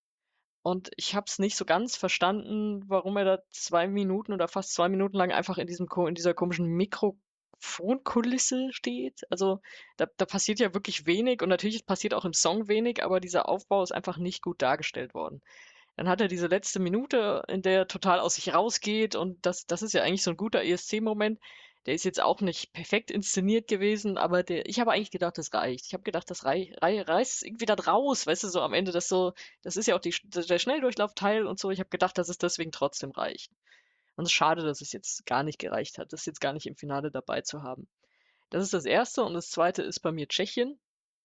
Speaker 2: Und ich habe es nicht so ganz verstanden, warum er da zwei Minuten oder fast zwei Minuten lang einfach in diesem ko in dieser komischen Mikrofonkulisse steht. Also, da da passiert ja wirklich wenig und natürlich passiert auch im Song wenig, aber dieser Aufbau ist einfach nicht gut dargestellt worden. Dann hat er diese letzte Minute, in der er total aus sich rausgeht und das das ist ja eigentlich so 'n guter E S C-Moment. Der ist jetzt auch nicht perfekt inszeniert gewesen, aber der ich habe eigentlich gedacht, das reicht. Ich habe gedacht, das rei rei reißt irgendwie da raus, weißt du, so am Ende, das so das ist ja auch die Sch der Schnelldurchlaufteil und so. Ich habe gedacht, dass es deswegen trotzdem reicht. Und es ist schade, dass es jetzt gar nicht gereicht hat, das jetzt gar nicht im Finale dabei zu haben. Das ist das Erste und das Zweite ist bei mir Tschechien.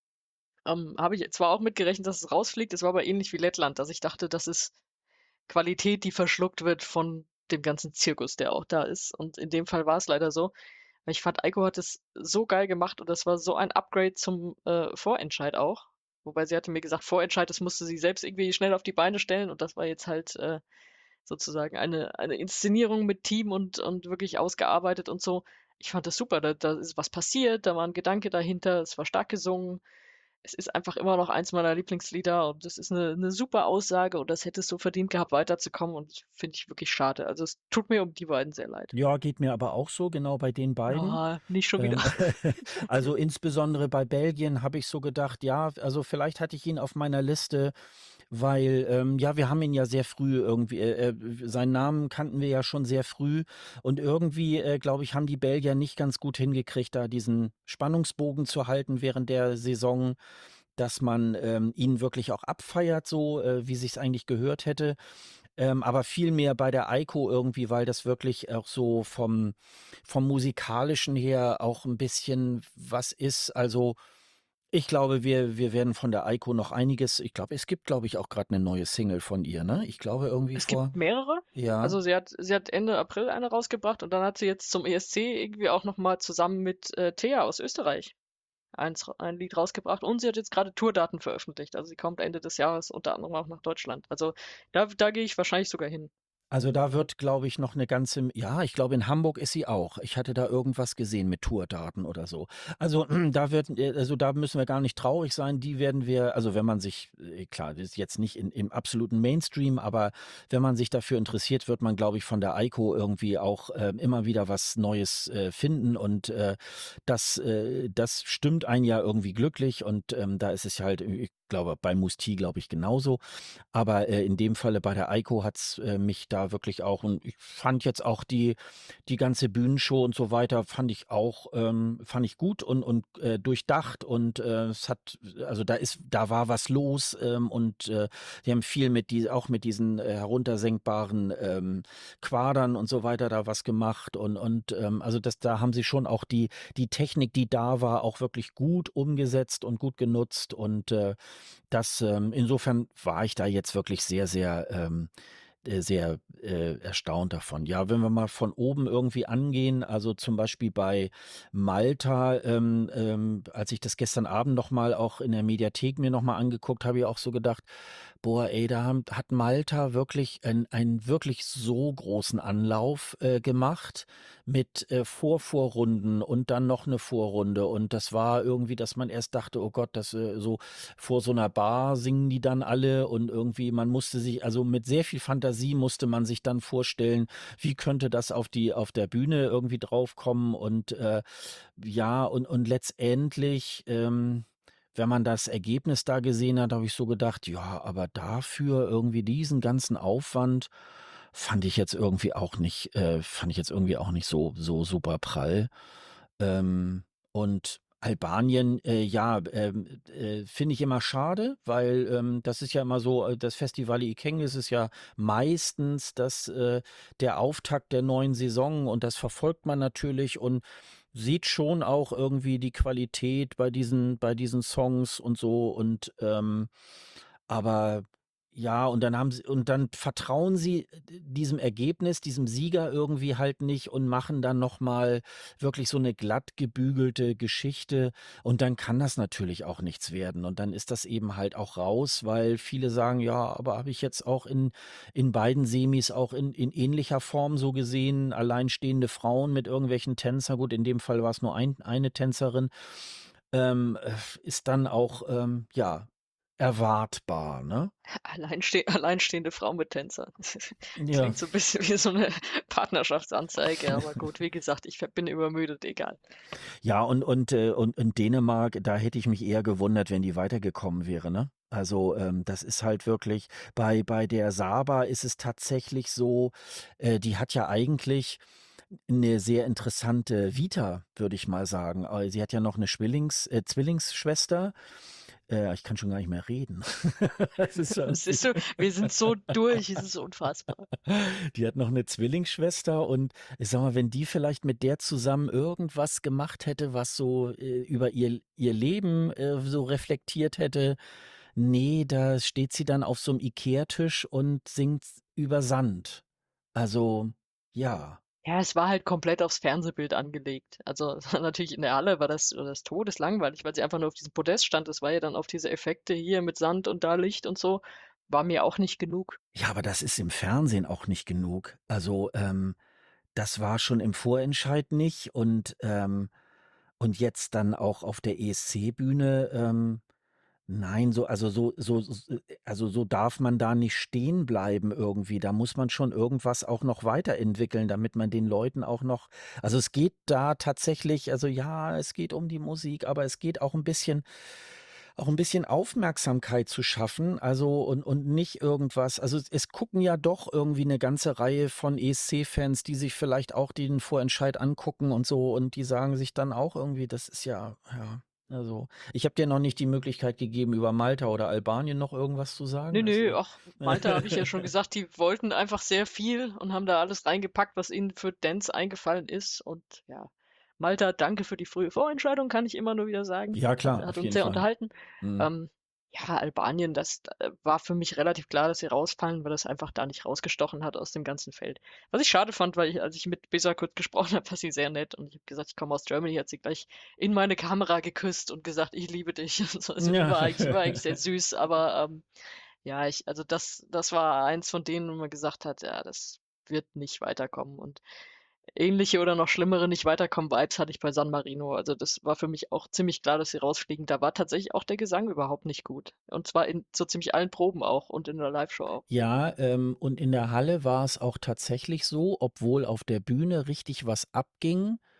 Speaker 2: Ähm, habe ich zwar auch mit gerechnet, dass es rausfliegt, es war aber ähnlich wie Lettland, dass ich dachte, das ist Qualität, die verschluckt wird von dem ganzen Zirkus, der auch da ist. Und in dem Fall war's leider so. Weil ich fand, Eiko hat es so geil gemacht und das war so ein Upgrade zum, äh, Vorentscheid auch. Wobei sie hatte mir gesagt, Vorentscheid, das musste sie selbst irgendwie schnell auf die Beine stellen und das war jetzt halt, äh, sozusagen eine eine Inszenierung mit Team und und wirklich ausgearbeitet und so. Ich fand das super, da da ist was passiert, da war 'n Gedanke dahinter, es war stark gesungen. Es ist einfach immer noch eins meiner Lieblingslieder und das ist 'ne 'ne super Aussage und das hätte es so verdient gehabt, weiterzukommen und finde ich wirklich schade. Also, es tut mir um die beiden sehr leid.
Speaker 1: Ja, geht mir aber auch so, genau bei den beiden.
Speaker 2: Oh, nicht schon wieder.
Speaker 1: Ähm, also, insbesondere bei Belgien habe ich so gedacht, ja, also, vielleicht hatte ich ihn auf meiner Liste, weil, ähm, ja, wir haben ihn ja sehr früh irgendwie äh, äh, seinen Namen kannten wir ja schon sehr früh und irgendwie, äh, glaube ich, haben die Belgier nicht ganz gut hingekriegt, da diesen Spannungsbogen zu halten während der Saison, dass man, ähm, ihn wirklich auch abfeiert so, äh, wie sich's eigentlich gehört hätte. Ähm, aber vielmehr bei der Eiko irgendwie, weil das wirklich auch so vom vom Musikalischen her auch 'n bisschen was ist. Also, ich glaube, wir wir werden von der Eiko noch einiges ich glaube, es gibt, glaube ich, auch grad 'ne neue Single von ihr, ne? Ich glaube irgendwie
Speaker 2: Es gibt
Speaker 1: vor
Speaker 2: mehrere.
Speaker 1: ja.
Speaker 2: Also, sie hat sie hat Ende April eine rausgebracht und dann hat sie jetzt zum E S C irgendwie auch noch mal zusammen mit, äh, Thea aus Österreich eins ein Lied rausgebracht und sie hat jetzt grade Tourdaten veröffentlicht. Also, sie kommt Ende des Jahres unter anderem auch nach Deutschland. Also, da da gehe ich wahrscheinlich sogar hin.
Speaker 1: Also, da wird, glaube ich, noch 'ne ganze M ja, ich glaube, in Hamburg ist sie auch. Ich hatte da irgendwas gesehen mit Tourdaten oder so. Also, da wird äh, also, da müssen wir gar nicht traurig sein. Die werden wir also, wenn man sich äh, klar, das ist jetzt nicht in im absoluten Mainstream, aber wenn man sich dafür interessiert, wird man, glaube ich, von der Eiko irgendwie auch, ähm, immer wieder was Neues, äh, finden und, äh, das äh, das stimmt einen ja irgendwie glücklich und, ähm, da ist es halt, äh, glaube, bei Musti glaube ich genauso. Aber, äh, in dem Falle bei der Eiko hat's, äh, mich da wirklich auch und ich fand jetzt auch die die ganze Bühnenshow und so weiter fand ich auch ähm, fand ich gut und und, äh, durchdacht und, äh, es hat also, da ist da war was los, ähm, und, äh, die haben viel mit die auch mit diesen, äh, heruntersenkbaren, ähm, Quadern und so weiter da was gemacht und und, ähm, also, das da haben sie schon auch die die Technik, die da war, auch wirklich gut umgesetzt und gut genutzt und, äh, das, ähm insofern war ich da jetzt wirklich sehr, sehr, ähm, äh, sehr, äh, erstaunt davon. Ja, wenn wir mal von oben irgendwie angehen, also zum Beispiel bei Malta, ähm, ähm, als ich das gestern Abend noch mal auch in der Mediathek mir noch mal angeguckt, habe ich auch so gedacht: „Boah, ey, da haben hat Malta wirklich ein einen wirklich so großen Anlauf, äh, gemacht mit, äh, Vorvorrunden und dann noch eine Vorrunde.“ Und das war irgendwie, dass man erst dachte: „Oh Gott, das, äh, so vor so einer Bar singen die dann alle“ und irgendwie man musste sich also, mit sehr viel Fantasie musste man sich dann vorstellen, wie könnte das auf die auf der Bühne irgendwie draufkommen und, äh, ja, und und letztendlich, ähm, wenn man das Ergebnis da gesehen hat, habe ich so gedacht: „Ja, aber dafür irgendwie diesen ganzen Aufwand fand ich jetzt irgendwie auch nicht äh, fand ich jetzt irgendwie auch nicht so so super prall.“ Ähm, und Albanien, äh, ja, ähm, äh, finde ich immer schade, weil, ähm, das ist ja immer so, äh, das Festival Ikengis ist ja meistens das, äh, der Auftakt der neuen Saison und das verfolgt man natürlich und sieht schon auch irgendwie die Qualität bei diesen bei diesen Songs und so und, ähm, aber ja, und dann haben sie und dann vertrauen sie, äh, diesem Ergebnis, diesem Sieger irgendwie halt nicht und machen dann noch mal wirklich so eine glatt gebügelte Geschichte und dann kann das natürlich auch nichts werden und dann ist das eben halt auch raus, weil viele sagen: „Ja, aber habe ich jetzt auch in in beiden Semis auch in in ähnlicher Form so gesehen, alleinstehende Frauen mit irgendwelchen Tänzer“ gut, in dem Fall war es nur ein eine Tänzerin, ähm, äh, ist dann auch, ähm, ja, erwartbar, ne?
Speaker 2: Alleinste alleinstehende Frau mit Tänzer.
Speaker 1: Ja.
Speaker 2: Klingt so 'n bisschen wie so 'ne Partnerschaftsanzeige, aber gut, wie gesagt, ich v bin übermüdet, egal.
Speaker 1: Ja, und und, äh und in Dänemark, da hätte ich mich eher gewundert, wenn die weitergekommen wäre, ne? Also, ähm, das ist halt wirklich bei bei der Saba ist es tatsächlich so, äh, die hat ja eigentlich eine sehr interessante Vita, würde ich mal sagen. Äh, sie hat ja noch eine Schwillings äh, Zwillingsschwester. Äh, ich kann schon gar nicht mehr reden. Das ist irgendwie
Speaker 2: Siehst du, wir sind so durch, es ist unfassbar.
Speaker 1: die hat noch eine Zwillingsschwester und ich sage mal, wenn die vielleicht mit der zusammen irgendwas gemacht hätte, was so, äh, über ihr ihr Leben, äh, so reflektiert hätte, nee, da steht sie dann auf so einem IKEA-Tisch und singt über Sand. Also, ja.
Speaker 2: Ja, es war halt komplett aufs Fernsehbild angelegt. Also, es war natürlich in der Halle war das war das todeslangweilig, weil sie einfach nur auf diesem Podest stand. Das war ja dann auf diese Effekte hier mit Sand und da Licht und so, war mir auch nicht genug.
Speaker 1: Ja, aber das ist im Fernsehen auch nicht genug. Also, ähm, das war schon im Vorentscheid nicht und, ähm und jetzt dann auch auf der E S C-Bühne, ähm nein, so also so so s äh, also so darf man da nicht stehen bleiben irgendwie. Da muss man schon irgendwas auch noch weiterentwickeln, damit man den Leuten auch noch also es geht da tatsächlich also ja, es geht um die Musik, aber es geht auch 'n bisschen auch 'n bisschen Aufmerksamkeit zu schaffen, also und und nicht irgendwas also es es gucken ja doch irgendwie 'ne ganze Reihe von E S C-Fans, die sich vielleicht auch den Vorentscheid angucken und so und die sagen sich dann auch irgendwie, das ist ja ja, also ich habe dir noch nicht die Möglichkeit gegeben, über Malta oder Albanien noch irgendwas zu sagen,
Speaker 2: Ne, ne,
Speaker 1: also
Speaker 2: ach, Malta habe ich ja schon gesagt, die wollten einfach sehr viel und haben da alles reingepackt, was ihnen für Dance eingefallen ist und ja. Malta, danke für die frühe Vorentscheidung, kann ich immer nur wieder sagen.
Speaker 1: ja
Speaker 2: Hat
Speaker 1: klar,
Speaker 2: hat
Speaker 1: auf
Speaker 2: uns
Speaker 1: jeden
Speaker 2: sehr
Speaker 1: Fall.
Speaker 2: unterhalten.
Speaker 1: Mhm.
Speaker 2: Ähm, ja, Albanien, das äh, war für mich relativ klar, dass sie rausfallen, weil das einfach da nicht rausgestochen hat aus dem ganzen Feld. Was ich schade fand, weil ich als ich mit Besa kurz gesprochen habe, war sie sehr nett und ich habe gesagt: „Ich komme aus Germany“, hat sie gleich in meine Kamera geküsst und gesagt: „Ich liebe dich.“ und so. Also,
Speaker 1: Ja.
Speaker 2: war eigentlich war eigentlich sehr süß, aber, ähm, ja, ich also das das war eins von denen, wo man gesagt hat: „Ja, das wird nicht weiterkommen.“ Und ähnliche oder noch schlimmere Nicht-Weiterkommen-Vibes hatte ich bei San Marino. Also, das war für mich auch ziemlich klar, dass sie rausfliegen. Da war tatsächlich auch der Gesang überhaupt nicht gut. Und zwar in so ziemlich allen Proben auch und in der Liveshow auch.
Speaker 1: Ja, ähm, und in der Halle war es auch tatsächlich so, obwohl auf der Bühne richtig was abging,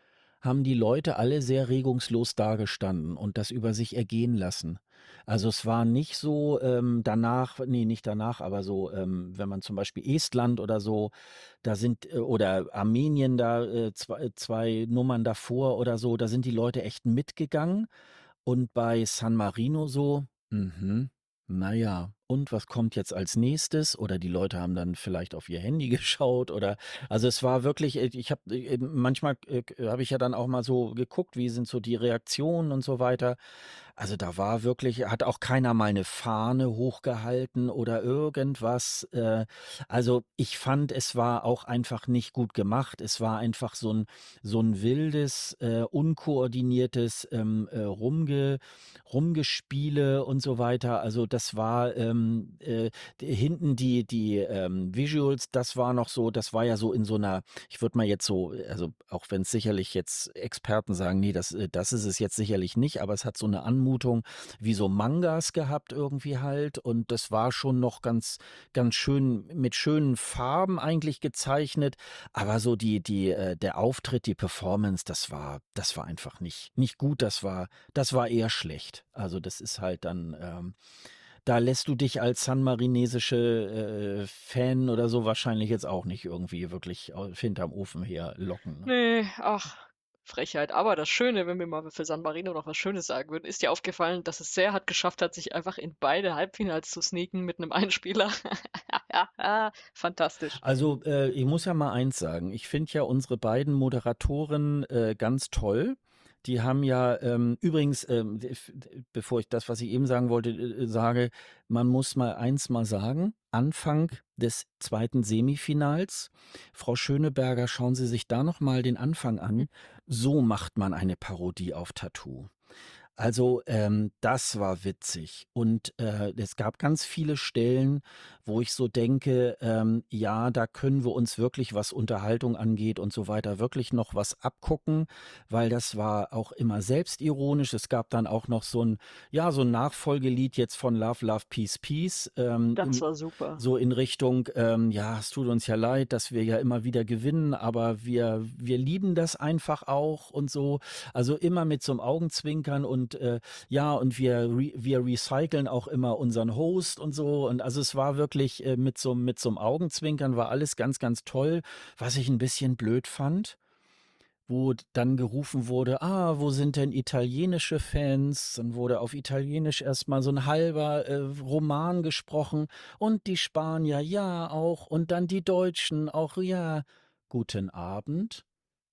Speaker 1: haben die Leute alle sehr regungslos dagestanden und das über sich ergehen lassen. Also es war nicht so ähm, danach, nee, nicht danach, aber so, ähm, wenn man zum Beispiel Estland oder so, da sind, äh, oder Armenien da, äh, zwei, zwei Nummern davor oder so, da sind die Leute echt mitgegangen. Und bei San Marino so, mhm, na ja, und was kommt jetzt als Nächstes? Oder die Leute haben dann vielleicht auf ihr Handy geschaut oder also es war wirklich, äh, ich habe manchmal äh, habe ich ja dann auch mal so geguckt, wie sind so die Reaktionen und so weiter. Also da war wirklich, hat auch keiner mal eine Fahne hochgehalten oder irgendwas. Äh, also ich fand, es war auch einfach nicht gut gemacht. Es war einfach so ein, so ein wildes, äh, unkoordiniertes ähm, äh, Rumge, Rumgespiele und so weiter. Also das war ähm, äh, die- hinten die, die ähm, Visuals, das war noch so, das war ja so in so einer, ich würde mal jetzt so, also auch wenn es sicherlich jetzt Experten sagen, nee, das, äh, das ist es jetzt sicherlich nicht, aber es hat so eine Anmutung wie so Mangas gehabt irgendwie halt und das war schon noch ganz, ganz schön mit schönen Farben eigentlich gezeichnet, aber so die, die, äh, der Auftritt, die Performance, das war, das war einfach nicht, nicht gut, das war, das war eher schlecht. Also das ist halt dann, ähm, da lässt du dich als sanmarinesische äh, Fan oder so wahrscheinlich jetzt auch nicht irgendwie wirklich au- hinterm Ofen her locken. Ne?
Speaker 2: Ne, ach, Frechheit. Aber das Schöne, wenn wir mal für San Marino noch was Schönes sagen würden, ist dir aufgefallen, dass es Serhat geschafft hat, sich einfach in beide Halbfinals zu sneaken mit einem Einspieler? Fantastisch.
Speaker 1: Also äh, ich muss ja mal eins sagen, ich finde ja unsere beiden Moderatoren äh, ganz toll. Die haben ja ähm, übrigens, ähm, d- f- d- bevor ich das, was ich eben sagen wollte, äh, sage, man muss mal eins mal sagen. Anfang des zweiten Semifinals, Frau Schöneberger, schauen Sie sich da noch mal den Anfang
Speaker 2: Hm.
Speaker 1: an. So macht man eine Parodie auf Tattoo. Also, ähm, das war witzig. Und äh, es gab ganz viele Stellen, wo ich so denke, ähm, ja, da können wir uns wirklich, was Unterhaltung angeht und so weiter, wirklich noch was abgucken, weil das war auch immer selbstironisch. Es gab dann auch noch so ein, ja, so ein Nachfolgelied jetzt von Love, Love, Peace, Peace, ähm,
Speaker 2: Das
Speaker 1: im,
Speaker 2: war super.
Speaker 1: so in Richtung, ähm, ja, es tut uns ja leid, dass wir ja immer wieder gewinnen, aber wir, wir lieben das einfach auch und so. Also immer mit so einem Augenzwinkern und äh, ja, und wir, re wir recyceln auch immer unseren Host und so. Und also es war wirklich äh, mit so, mit so einem Augenzwinkern war alles ganz, ganz toll. Was ich ein bisschen blöd fand, wo dann gerufen wurde, ah, wo sind denn italienische Fans? Dann wurde auf Italienisch erstmal so ein halber äh, Roman gesprochen und die Spanier ja auch und dann die Deutschen auch ja. Guten Abend.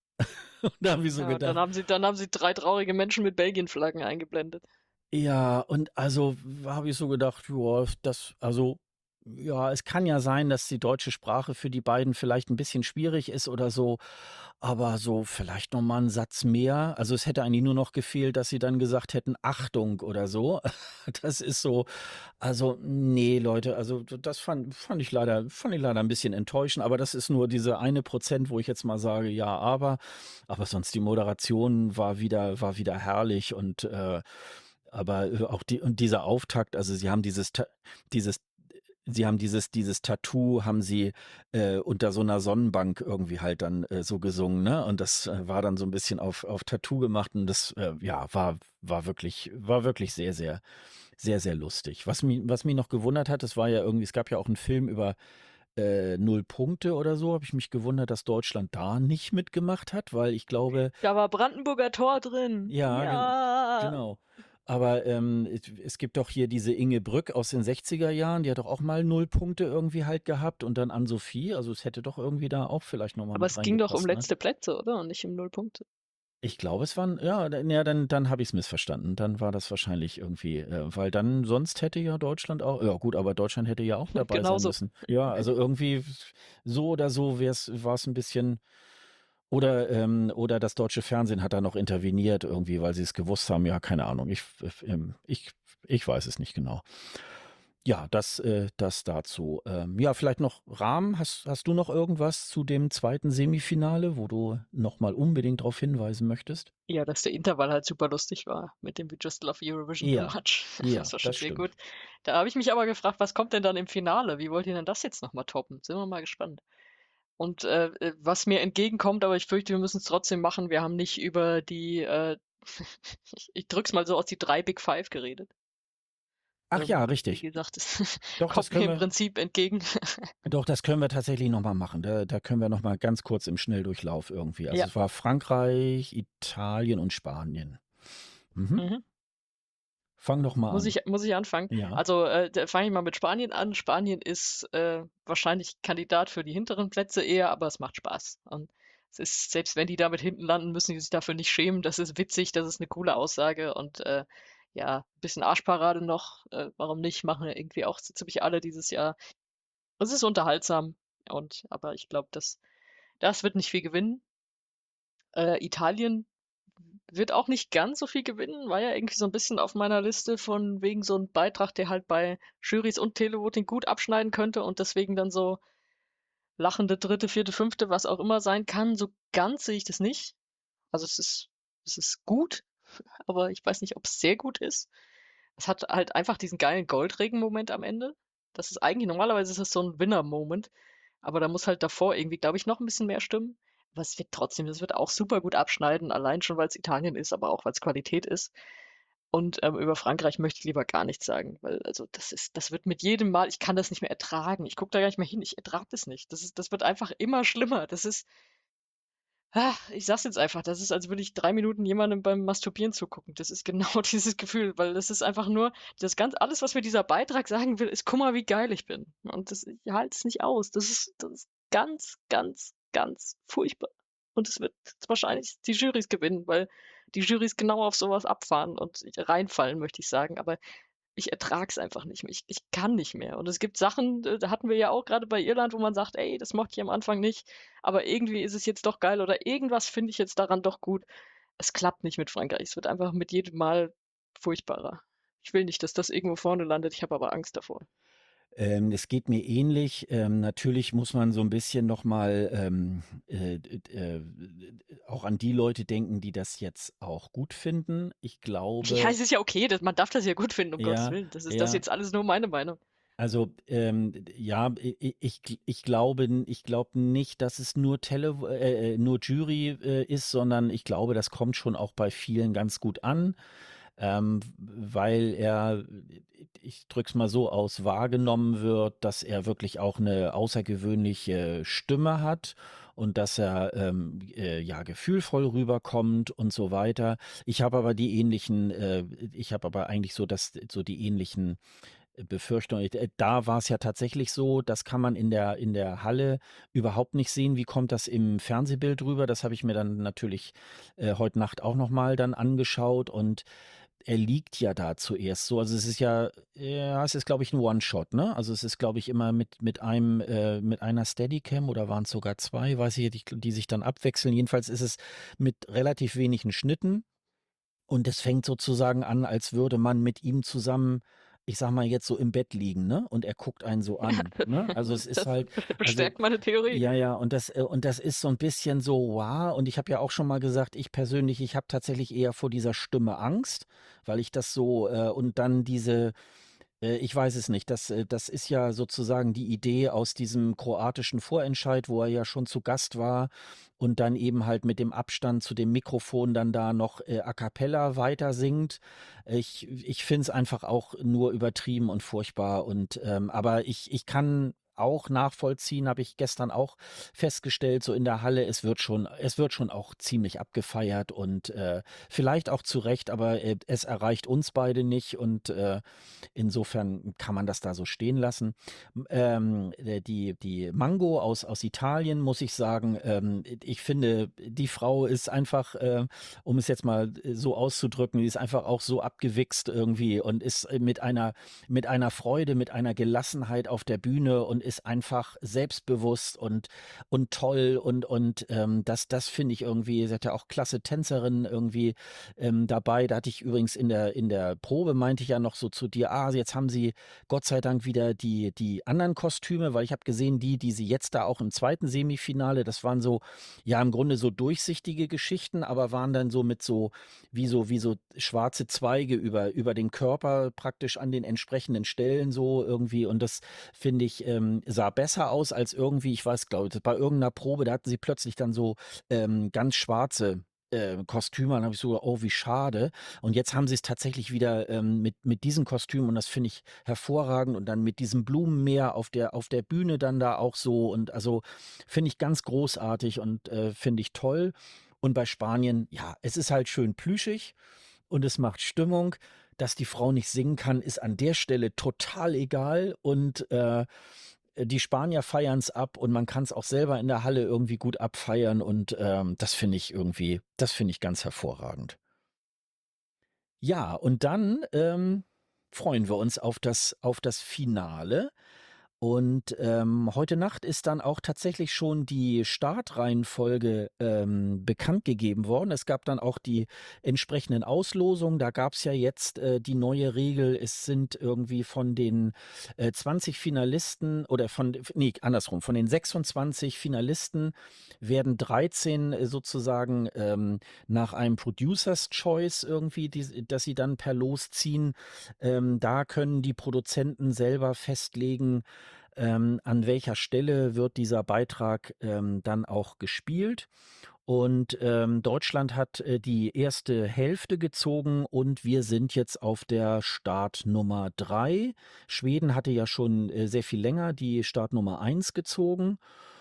Speaker 1: Und da habe ich so
Speaker 2: Ja, und dann
Speaker 1: gedacht,
Speaker 2: haben sie, dann haben sie drei traurige Menschen mit Belgien-Flaggen eingeblendet.
Speaker 1: ja, und also habe ich so gedacht, ja, das, also, ja, es kann ja sein, dass die deutsche Sprache für die beiden vielleicht ein bisschen schwierig ist oder so, aber so vielleicht noch mal 'n Satz mehr. Also, es hätte eigentlich nur noch gefehlt, dass sie dann gesagt hätten: „Achtung" oder so. Das ist so also, nee, Leute, also, d das fand fand ich leider fand ich leider ein bisschen enttäuschend, aber das ist nur diese eine Prozent, wo ich jetzt mal sage: „Ja, aber" aber sonst die Moderation war wieder war wieder herrlich und, äh aber äh, auch die und dieser Auftakt, also sie haben dieses Ta dieses sie haben dieses dieses Tattoo haben sie, äh, unter so einer Sonnenbank irgendwie halt dann, äh, so gesungen, ne? Und das, äh, war dann so ein bisschen auf auf Tattoo gemacht und das, äh, ja, war war wirklich war wirklich sehr, sehr sehr, sehr lustig. Was mi was mich noch gewundert hat, es war ja irgendwie es gab ja auch einen Film über, äh, null Punkte oder so, habe ich mich gewundert, dass Deutschland da nicht mitgemacht hat, weil ich glaube
Speaker 2: Da war Brandenburger Tor drin.
Speaker 1: ja, gen
Speaker 2: Ja.
Speaker 1: genau. Aber, ähm, es es gibt doch hier diese Inge Brück aus den sechziger Jahren, die hat doch auch mal null Punkte irgendwie halt gehabt und dann Ann-Sophie, also es hätte doch irgendwie da auch vielleicht noch mal
Speaker 2: Aber
Speaker 1: mit
Speaker 2: es ging doch um
Speaker 1: reingepasst, ne?
Speaker 2: letzte Plätze, oder? Und nicht um null Punkte.
Speaker 1: Ich glaube, es waren ja, da ja, dann dann habe ich's missverstanden. Dann war das wahrscheinlich irgendwie, äh weil dann sonst hätte ja Deutschland auch ja gut, aber Deutschland hätte ja auch dabei sein
Speaker 2: Genauso.
Speaker 1: müssen. Ja, also irgendwie so oder so wär's war's 'n bisschen oder, ähm, oder das deutsche Fernsehen hat da noch interveniert irgendwie, weil sie es gewusst haben. Ja, keine Ahnung. Ich, ähm, ich, ich weiß es nicht genau. Ja, das, äh, das dazu. Ähm, ja, vielleicht noch Rahmen. Hast, hast du noch irgendwas zu dem zweiten Semifinale, wo du nochmal unbedingt darauf hinweisen möchtest?
Speaker 2: Ja, dass der Intervall halt super lustig war mit dem We Just Love Eurovision Too
Speaker 1: Ja,
Speaker 2: Much. Das
Speaker 1: ja,
Speaker 2: war schon
Speaker 1: das
Speaker 2: sehr
Speaker 1: stimmt.
Speaker 2: gut. Da habe ich mich aber gefragt, was kommt denn dann im Finale? Wie wollt ihr denn das jetzt nochmal toppen? Sind wir mal gespannt. Und, äh, äh, was mir entgegenkommt, aber ich fürchte, wir müssen es trotzdem machen, wir haben nicht über die, äh ich ich drücke es mal so aus, die drei Big Five geredet.
Speaker 1: Ach ja,
Speaker 2: Ähm, wie
Speaker 1: richtig.
Speaker 2: gesagt, das
Speaker 1: Doch, das
Speaker 2: kommt mir
Speaker 1: können
Speaker 2: im
Speaker 1: wir
Speaker 2: Prinzip entgegen.
Speaker 1: doch, das können wir tatsächlich noch mal machen. Da da können wir noch mal ganz kurz im Schnelldurchlauf irgendwie. Also,
Speaker 2: Ja,
Speaker 1: es war Frankreich, Italien und Spanien. Mhm.
Speaker 2: mhm.
Speaker 1: Fang doch mal
Speaker 2: Muss
Speaker 1: an.
Speaker 2: ich muss ich anfangen?
Speaker 1: Ja.
Speaker 2: Also, äh, da fange ich mal mit Spanien an. Spanien ist, äh, wahrscheinlich Kandidat für die hinteren Plätze eher, aber es macht Spaß. Und es ist, selbst wenn die damit hinten landen, müssen die sich dafür nicht schämen. Das ist witzig, das ist eine coole Aussage und, äh, ja, ein bisschen Arschparade noch, äh, warum nicht? Machen ja irgendwie auch so ziemlich alle dieses Jahr. Es ist unterhaltsam und aber ich glaube, das das wird nicht viel gewinnen. Äh, Italien wird auch nicht ganz so viel gewinnen, war ja irgendwie so ein bisschen auf meiner Liste von wegen so 'n Beitrag, der halt bei Jurys und Televoting gut abschneiden könnte und deswegen dann so lachende dritte, vierte, fünfte, was auch immer sein kann. So ganz sehe ich das nicht. Also, es ist es ist gut, aber ich weiß nicht, ob's sehr gut ist. Es hat halt einfach diesen geilen Goldregen-Moment am Ende. Das ist eigentlich, normalerweise ist das so 'n Winner-Moment, aber da muss halt davor irgendwie, glaube ich, noch 'n bisschen mehr stimmen. Aber es wird trotzdem, das wird auch super gut abschneiden, allein schon, weil's Italien ist, aber auch weil's Qualität ist. Und, ähm, über Frankreich möchte ich lieber gar nichts sagen, weil, also, das ist, das wird mit jedem Mal, ich kann das nicht mehr ertragen. Ich gucke da gar nicht mehr hin, ich ertrage das nicht. Das ist, das wird einfach immer schlimmer. Das ist, ah, ich sage jetzt einfach, das ist, als würde ich drei Minuten jemandem beim Masturbieren zugucken. Das ist genau dieses Gefühl, weil das ist einfach nur das ganz, alles, was mir dieser Beitrag sagen will, ist: „Guck mal, wie geil ich bin.“ Und das, ich halte es nicht aus. Das ist, das ist ganz, ganz, ganz furchtbar. Und es wird wahrscheinlich die Jurys gewinnen, weil die Jurys genau auf sowas abfahren und reinfallen, möchte ich sagen. Aber ich ertrage es einfach nicht mehr. Ich ich kann nicht mehr. Und es gibt Sachen, äh, da hatten wir ja auch gerade bei Irland, wo man sagt: „Ey, das mochte ich am Anfang nicht, aber irgendwie ist es jetzt doch geil oder irgendwas finde ich jetzt daran doch gut.“ Es klappt nicht mit Frankreich. Es wird einfach mit jedem Mal furchtbarer. Ich will nicht, dass das irgendwo vorne landet, ich habe aber Angst davor.
Speaker 1: Ähm, es geht mir ähnlich. Ähm, natürlich muss man so ein bisschen noch mal, ähm, äh, d äh, auch an die Leute denken, die das jetzt auch gut finden. Ich
Speaker 2: Ja,
Speaker 1: glaube
Speaker 2: es ist ja okay, das, man darf das ja gut finden, um Gottes
Speaker 1: ja,
Speaker 2: Willen. Das ist, das ist
Speaker 1: ja.
Speaker 2: jetzt alles nur meine Meinung.
Speaker 1: Also, ähm, d ja, i i ich gl ich glaube n ich glaube nicht, dass es nur Tele äh, äh, nur Jury, äh, ist, sondern ich glaube, das kommt schon auch bei vielen ganz gut an, ähm, w weil er, ich drücke es mal so aus, wahrgenommen wird, dass er wirklich auch eine außergewöhnliche Stimme hat und dass er, ähm, äh, ja, gefühlvoll rüberkommt und so weiter. Ich habe aber die ähnlichen äh, ich habe aber eigentlich so das so die ähnlichen Befürchtung. Äh, da war es ja tatsächlich so, das kann man in der in der Halle überhaupt nicht sehen. Wie kommt das im Fernsehbild rüber? Das habe ich mir dann natürlich, äh, heute Nacht auch noch mal dann angeschaut und er liegt ja da zuerst so. Also, es ist ja ja, es ist, glaube ich, 'n One-Shot, ne? Also, es ist, glaube ich, immer mit mit einem äh, mit einer Steadicam oder waren es sogar zwei, weiß ich nicht, die die sich dann abwechseln. Jedenfalls ist es mit relativ wenigen Schnitten und es fängt sozusagen an, als würde man mit ihm zusammen, ich sage mal, jetzt so im Bett liegen, ne? Und er guckt einen so an, ne? Also, es ist
Speaker 2: Das
Speaker 1: halt also
Speaker 2: bestärkt meine Theorie.
Speaker 1: ja, ja, und das äh, und das ist so ein bisschen so, wow. Und ich habe ja auch schon mal gesagt, ich persönlich, ich habe tatsächlich eher vor dieser Stimme Angst, weil ich das so äh, und dann diese äh, ich weiß es nicht. Das äh, das ist ja sozusagen die Idee aus diesem kroatischen Vorentscheid, wo er ja schon zu Gast war und dann eben halt mit dem Abstand zu dem Mikrofon dann da noch, äh, a cappella weiter singt. Ich ich finde es einfach auch nur übertrieben und furchtbar und, ähm aber ich ich kann auch nachvollziehen, habe ich gestern auch festgestellt, so in der Halle, es wird schon es wird schon auch ziemlich abgefeiert und, äh, vielleicht auch zu Recht, aber, äh, es erreicht uns beide nicht und, äh, insofern kann man das da so stehen lassen. M ähm, äh, die die Mango aus aus Italien, muss ich sagen, ähm, ich finde, die Frau ist einfach, äh, um es jetzt mal, äh, so auszudrücken, die ist einfach auch so abgewichst irgendwie und ist, äh, mit einer mit einer Freude, mit einer Gelassenheit auf der Bühne und ist einfach selbstbewusst und und toll und und, ähm, das das finde ich irgendwie, sie hat ja auch klasse Tänzerinnen irgendwie, ähm, dabei. Da hatte ich übrigens in der in der Probe meinte ich ja noch so zu dir: „Ah, jetzt haben sie Gott sei Dank wieder die die anderen Kostüme“, weil ich habe gesehen, die, die sie jetzt da auch im zweiten Semifinale, das waren so, ja, im Grunde so durchsichtige Geschichten, aber waren dann so mit so wie so wie so schwarze Zweige über über den Körper praktisch an den entsprechenden Stellen so irgendwie und das finde ich, ähm ähm, sah besser aus als irgendwie, ich weiß, glaube ich, bei irgendeiner Probe, da hatten sie plötzlich dann so ähm, ganz schwarze äh, Kostüme. Dann habe ich so, oh, wie schade. Und jetzt haben sie es tatsächlich wieder ähm, mit, mit diesen Kostümen und das finde ich hervorragend. Und dann mit diesem Blumenmeer auf der, auf der Bühne dann da auch so. Und also finde ich ganz großartig und äh, finde ich toll. Und bei Spanien, ja, es ist halt schön plüschig und es macht Stimmung. Dass die Frau nicht singen kann, ist an der Stelle total egal. Und äh, die Spanier feiern es ab und man kann es auch selber in der Halle irgendwie gut abfeiern. Und ähm, das finde ich irgendwie, das finde ich ganz hervorragend. Ja, und dann ähm, freuen wir uns auf das, auf das Finale. Und ähm, heute Nacht ist dann auch tatsächlich schon die Startreihenfolge ähm, bekannt gegeben worden. Es gab dann auch die entsprechenden Auslosungen. Da gab es ja jetzt äh, die neue Regel. Es sind irgendwie von den äh, zwanzig Finalisten oder von, nee, andersrum, von den sechsundzwanzig Finalisten werden dreizehn äh, sozusagen ähm, nach einem Producers Choice irgendwie, die, dass sie dann per Los ziehen. Ähm, da können die Produzenten selber festlegen, ähm, an welcher Stelle wird dieser Beitrag ähm, dann auch gespielt. Und ähm, Deutschland hat äh, die erste Hälfte gezogen und wir sind jetzt auf der Startnummer drei. Schweden hatte ja schon äh, sehr viel länger die Startnummer eins gezogen.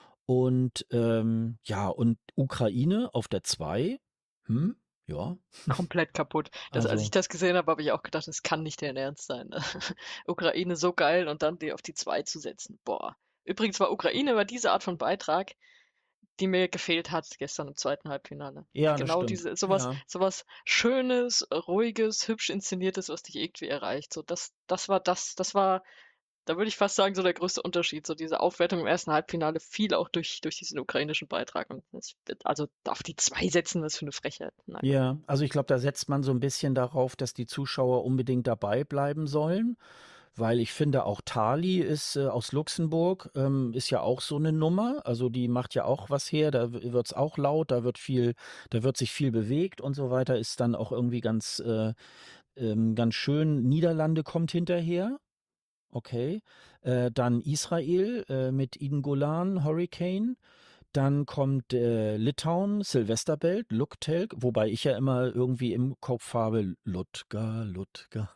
Speaker 1: Und ähm, ja, und Ukraine auf der zwei. Hm, ja,
Speaker 2: Komplett kaputt. Das, als ich
Speaker 1: also
Speaker 2: das gesehen habe, habe ich auch gedacht, das kann nicht deren Ernst sein. Ukraine so geil und dann die auf die zwei zu setzen. Boah. Übrigens war Ukraine war diese Art von Beitrag, die mir gefehlt hat gestern im zweiten Halbfinale.
Speaker 1: ja, das
Speaker 2: Genau
Speaker 1: stimmt.
Speaker 2: diese, sowas,
Speaker 1: Ja.
Speaker 2: sowas Schönes, Ruhiges, hübsch inszeniertes, was dich irgendwie erreicht. So, das, das war das, das war, da würde ich fast sagen, so der größte Unterschied. So diese Aufwertung im ersten Halbfinale fiel auch durch, durch diesen ukrainischen Beitrag. Und das, also auf die zwei setzen, was für eine Frechheit. Na gut.
Speaker 1: Ja, also ich glaube, da setzt man so ein bisschen darauf, dass die Zuschauer unbedingt dabei bleiben sollen, weil ich finde, auch Tali ist äh, aus Luxemburg, ähm, ist ja auch so eine Nummer. Also die macht ja auch was her, da wird es auch laut, da wird viel, da wird sich viel bewegt und so weiter, ist dann auch irgendwie ganz, äh, ähm, ganz schön. Niederlande kommt hinterher. Okay. Äh, dann Israel äh, mit Iden Golan, Hurricane. Dann kommt äh, Litauen, Silvesterbelt, Luktelk, wobei ich ja immer irgendwie im Kopf habe, Ludger, Ludger.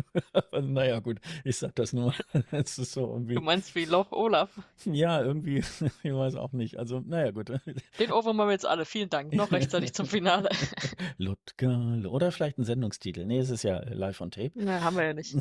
Speaker 1: Naja, gut, ich sag das nur. Es ist so
Speaker 2: Du
Speaker 1: irgendwie,
Speaker 2: meinst wie Loch Olaf?
Speaker 1: ja, irgendwie, ich weiß auch nicht. Also, naja, gut.
Speaker 2: Den Ohrwurm haben wir jetzt alle. Vielen Dank. Noch rechtzeitig zum Finale.
Speaker 1: Ludger, oder vielleicht ein Sendungstitel. Nee, es ist ja live on tape.
Speaker 2: Na, haben wir ja nicht.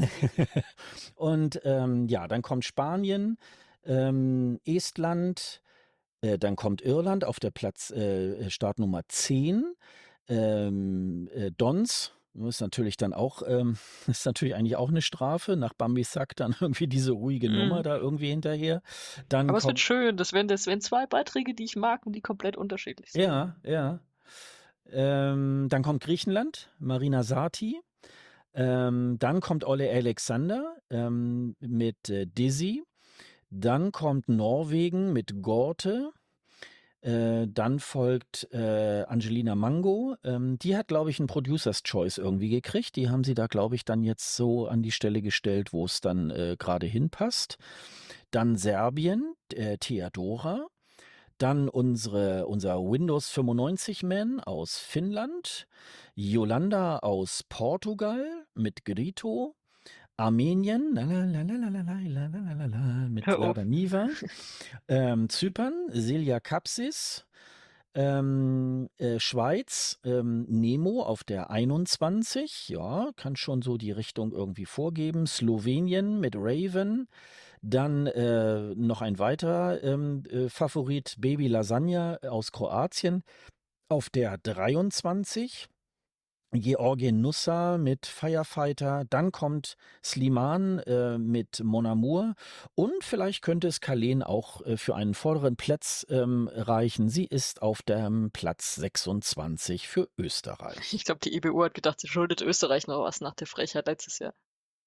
Speaker 1: Und ähm, ja, dann kommt Spanien, ähm, Estland, äh, dann kommt Irland auf der Platz äh, Startnummer zehn. Ähm, äh, Dons ist natürlich dann auch, ähm, ist natürlich eigentlich auch eine Strafe. Nach Bambi Sack dann irgendwie diese ruhige Nummer
Speaker 2: Mhm.
Speaker 1: da irgendwie hinterher. Dann
Speaker 2: Aber es wird
Speaker 1: kommt,
Speaker 2: schön. Das wären, das wären zwei Beiträge, die ich mag und die komplett unterschiedlich sind.
Speaker 1: ja, ja. Ähm, dann kommt Griechenland, Marina Sati. Ähm, dann kommt Olle Alexander ähm, mit äh, Dizzy. Dann kommt Norwegen mit Gorte. Äh, dann folgt äh, Angelina Mango. Ähm, die hat, glaube ich, einen Producer's Choice irgendwie gekriegt. Die haben sie da, glaube ich, dann jetzt so an die Stelle gestellt, wo es dann äh, gerade hinpasst. Dann Serbien, äh, Theodora. Dann unsere, unser Windows fünfundneunzig Man aus Finnland. Yolanda aus Portugal mit Grito. Armenien, la la la la la la la la la la la, mit
Speaker 2: Hör
Speaker 1: Lada
Speaker 2: auf.
Speaker 1: Niva. Ähm, Zypern, Silja Kapsis. Ähm, äh, Schweiz, ähm, Nemo auf der einundzwanzig, ja, kann schon so die Richtung irgendwie vorgeben. Slowenien mit Raven. Dann äh, noch ein weiterer ähm, äh, Favorit, Baby Lasagna aus Kroatien auf der dreiundzwanzig. Georgien Nussa mit Firefighter, dann kommt Sliman äh, mit Mon Amour und vielleicht könnte es Carleen auch äh, für einen vorderen Platz ähm, reichen. Sie ist auf dem Platz sechsundzwanzig für
Speaker 2: Ich
Speaker 1: Österreich.
Speaker 2: glaube, die E B U hat gedacht, sie schuldet Österreich noch was nach der Frechheit letztes Jahr.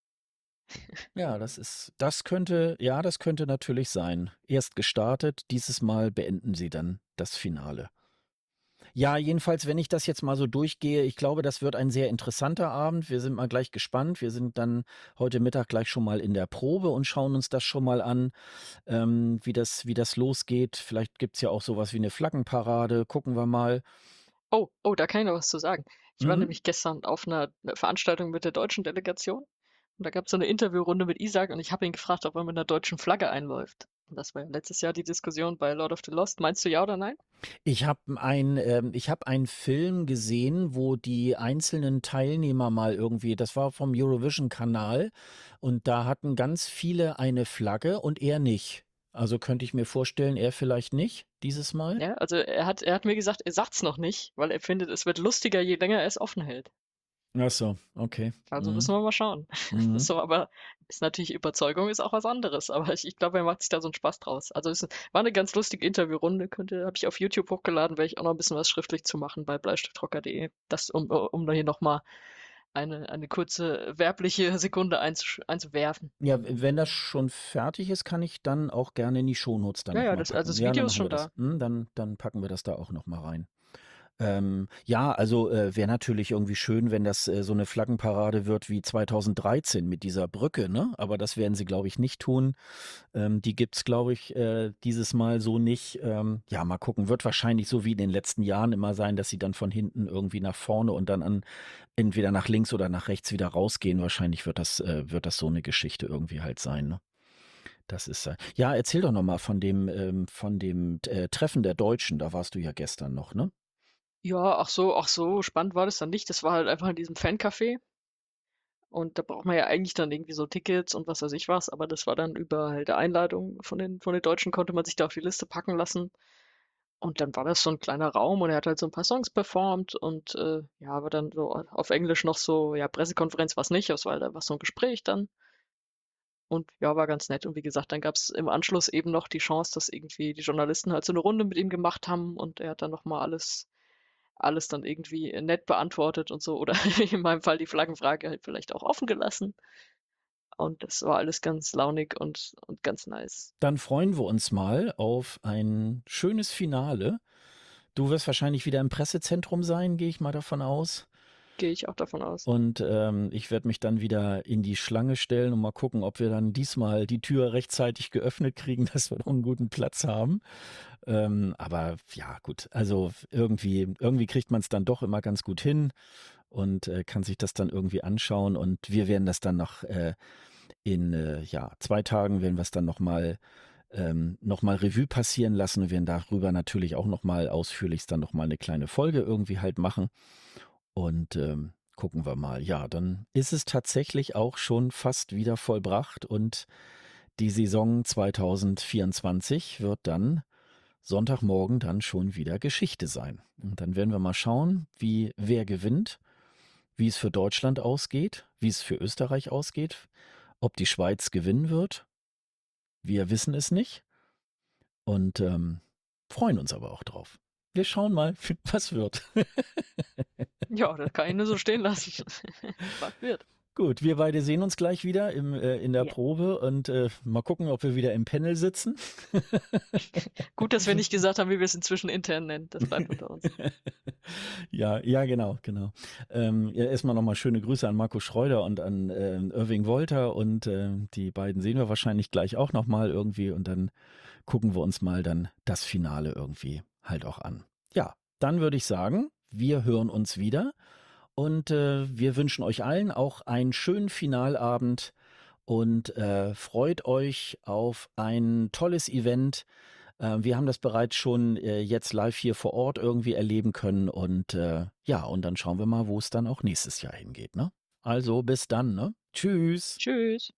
Speaker 1: Ja, das ist, das könnte, ja, das könnte natürlich sein. Erst gestartet, dieses Mal beenden sie dann das Finale. Ja, jedenfalls, wenn ich das jetzt mal so durchgehe, ich glaube, das wird ein sehr interessanter Abend. Wir sind mal gleich gespannt. Wir sind dann heute Mittag gleich schon mal in der Probe und schauen uns das schon mal an, ähm, wie das wie das losgeht. Vielleicht gibt's ja auch so was wie 'ne Flaggenparade, gucken wir mal.
Speaker 2: Oh, oh, da kann ich noch was zu sagen. Ich war
Speaker 1: Mhm.
Speaker 2: nämlich gestern auf 'ner 'ner Veranstaltung mit der deutschen Delegation und da gab's so 'ne Interviewrunde mit Isaac und ich habe ihn gefragt, ob er mit 'ner deutschen Flagge einläuft. Und das war ja letztes Jahr die Diskussion bei Lord of the Lost. Meinst du ja oder nein?
Speaker 1: Ich habe ein ähm, ich habe einen Film gesehen, wo die einzelnen Teilnehmer mal irgendwie das war vom Eurovision-Kanal und da hatten ganz viele eine Flagge und er nicht. Also, könnte ich mir vorstellen, er vielleicht nicht dieses Mal?
Speaker 2: Ja, also er hat er hat mir gesagt, er sagt's noch nicht, weil er findet, es wird lustiger, je länger er es offen hält.
Speaker 1: Ach so, okay.
Speaker 2: Also
Speaker 1: Mhm.
Speaker 2: müssen wir mal schauen.
Speaker 1: Mhm.
Speaker 2: So, aber ist natürlich Überzeugung ist auch was anderes, aber ich ich glaube, er macht sich da so 'n Spaß draus. Also, es war 'ne ganz lustige Interviewrunde, könnte habe ich auf YouTube hochgeladen, werde ich auch noch 'n bisschen was schriftlich zu machen bei bleistiftrocker punkt de. Das, um uh um da hier noch mal eine eine kurze werbliche Sekunde einzusch einzuwerfen.
Speaker 1: Ja, w wenn das schon fertig ist, kann ich dann auch gerne in die Shownotes dann
Speaker 2: Ja,
Speaker 1: noch
Speaker 2: ja,
Speaker 1: mal
Speaker 2: das also
Speaker 1: packen.
Speaker 2: das
Speaker 1: Ja, dann
Speaker 2: Video ist
Speaker 1: machen wir
Speaker 2: schon
Speaker 1: das.
Speaker 2: da.
Speaker 1: Mhm, dann dann packen wir das da auch noch mal rein. Ähm, ja, also, äh, wäre natürlich irgendwie schön, wenn das, äh, so 'ne Flaggenparade wird wie zweitausenddreizehn mit dieser Brücke, ne? Aber das werden sie, glaube ich, nicht tun. Ähm, die gibt's, glaube ich, äh, dieses Mal so nicht. Ähm, ja, mal gucken. Wird wahrscheinlich so wie in den letzten Jahren immer sein, dass sie dann von hinten irgendwie nach vorne und dann an entweder nach links oder nach rechts wieder rausgehen. Wahrscheinlich wird das äh, wird das so 'ne Geschichte irgendwie halt sein, ne? Das ist äh ja, erzähl doch noch mal von dem ähm, von dem t äh, Treffen der Deutschen. Da warst du ja gestern noch, ne?
Speaker 2: Ja, ach so ach so spannend war das dann nicht. Das war halt einfach in diesem Fancafé. Und da braucht man ja eigentlich dann irgendwie so Tickets und was weiß ich was, aber das war dann über halt Einladung von den von den Deutschen konnte man sich da auf die Liste packen lassen. Und dann war das so 'n kleiner Raum und er hat halt so 'n paar Songs performt und, äh, ja, aber dann so a auf Englisch noch so ja, Pressekonferenz war's nicht, es war halt einfach so 'n Gespräch dann. Und ja, war ganz nett. Und wie gesagt, dann gab's im Anschluss eben noch die Chance, dass irgendwie die Journalisten halt so 'ne Runde mit ihm gemacht haben und er hat dann noch mal alles alles dann irgendwie, äh, nett beantwortet und so oder in meinem Fall die Flaggenfrage halt vielleicht auch offen gelassen. Und das war alles ganz launig und und ganz nice.
Speaker 1: Dann freuen wir uns mal auf ein schönes Finale. Du wirst wahrscheinlich wieder im Pressezentrum sein, gehe ich mal davon aus.
Speaker 2: Gehe ich auch davon aus.
Speaker 1: Und, ähm, ich werde mich dann wieder in die Schlange stellen und mal gucken, ob wir dann diesmal die Tür rechtzeitig geöffnet kriegen, dass wir noch 'n guten Platz haben. Ähm, aber ja, gut, also irgendwie irgendwie kriegt man's dann doch immer ganz gut hin und, äh, kann sich das dann irgendwie anschauen. Und wir werden das dann noch, äh, in, äh, ja, zwei Tagen werden wir's dann noch mal ähm, noch mal Revue passieren lassen. Wir werden darüber natürlich auch noch mal ausführlichst dann noch mal 'ne kleine Folge irgendwie halt machen. Und, ähm, gucken wir mal. Ja, dann ist es tatsächlich auch schon fast wieder vollbracht und die Saison zweitausendvierundzwanzig wird dann Sonntagmorgen dann schon wieder Geschichte sein. Und dann werden wir mal schauen, wie wer gewinnt, wie es für Deutschland ausgeht, wie es für Österreich ausgeht, ob die Schweiz gewinnen wird. Wir wissen es nicht. Und, ähm, freuen uns aber auch drauf. Wir schauen mal, was wird.
Speaker 2: Ja, das kann ich nur so stehen lassen. Was wird.
Speaker 1: Gut, wir beide sehen uns gleich wieder im äh, in der
Speaker 2: Ja.
Speaker 1: Probe und, äh, mal gucken, ob wir wieder im Panel sitzen.
Speaker 2: Gut, dass wir nicht gesagt haben, wie wir's inzwischen intern nennen. Das bleibt unter uns.
Speaker 1: Ja, ja, genau, genau. Ähm, ja, erst mal noch mal schöne Grüße an Marco Schreuder und an, ähm, Irving Wolter und, ähm, die beiden sehen wir wahrscheinlich gleich auch noch mal irgendwie und dann gucken wir uns mal dann das Finale irgendwie halt auch an. Ja, dann würde ich sagen, wir hören uns wieder und, äh, wir wünschen euch allen auch einen schönen Finalabend und, äh, freut euch auf ein tolles Event. Äh, wir haben das bereits schon, äh, jetzt live hier vor Ort irgendwie erleben können und, äh, ja, und dann schauen wir mal, wo's dann auch nächstes Jahr hingeht, ne? Also, bis dann, ne? Tschüss.
Speaker 2: Tschüss.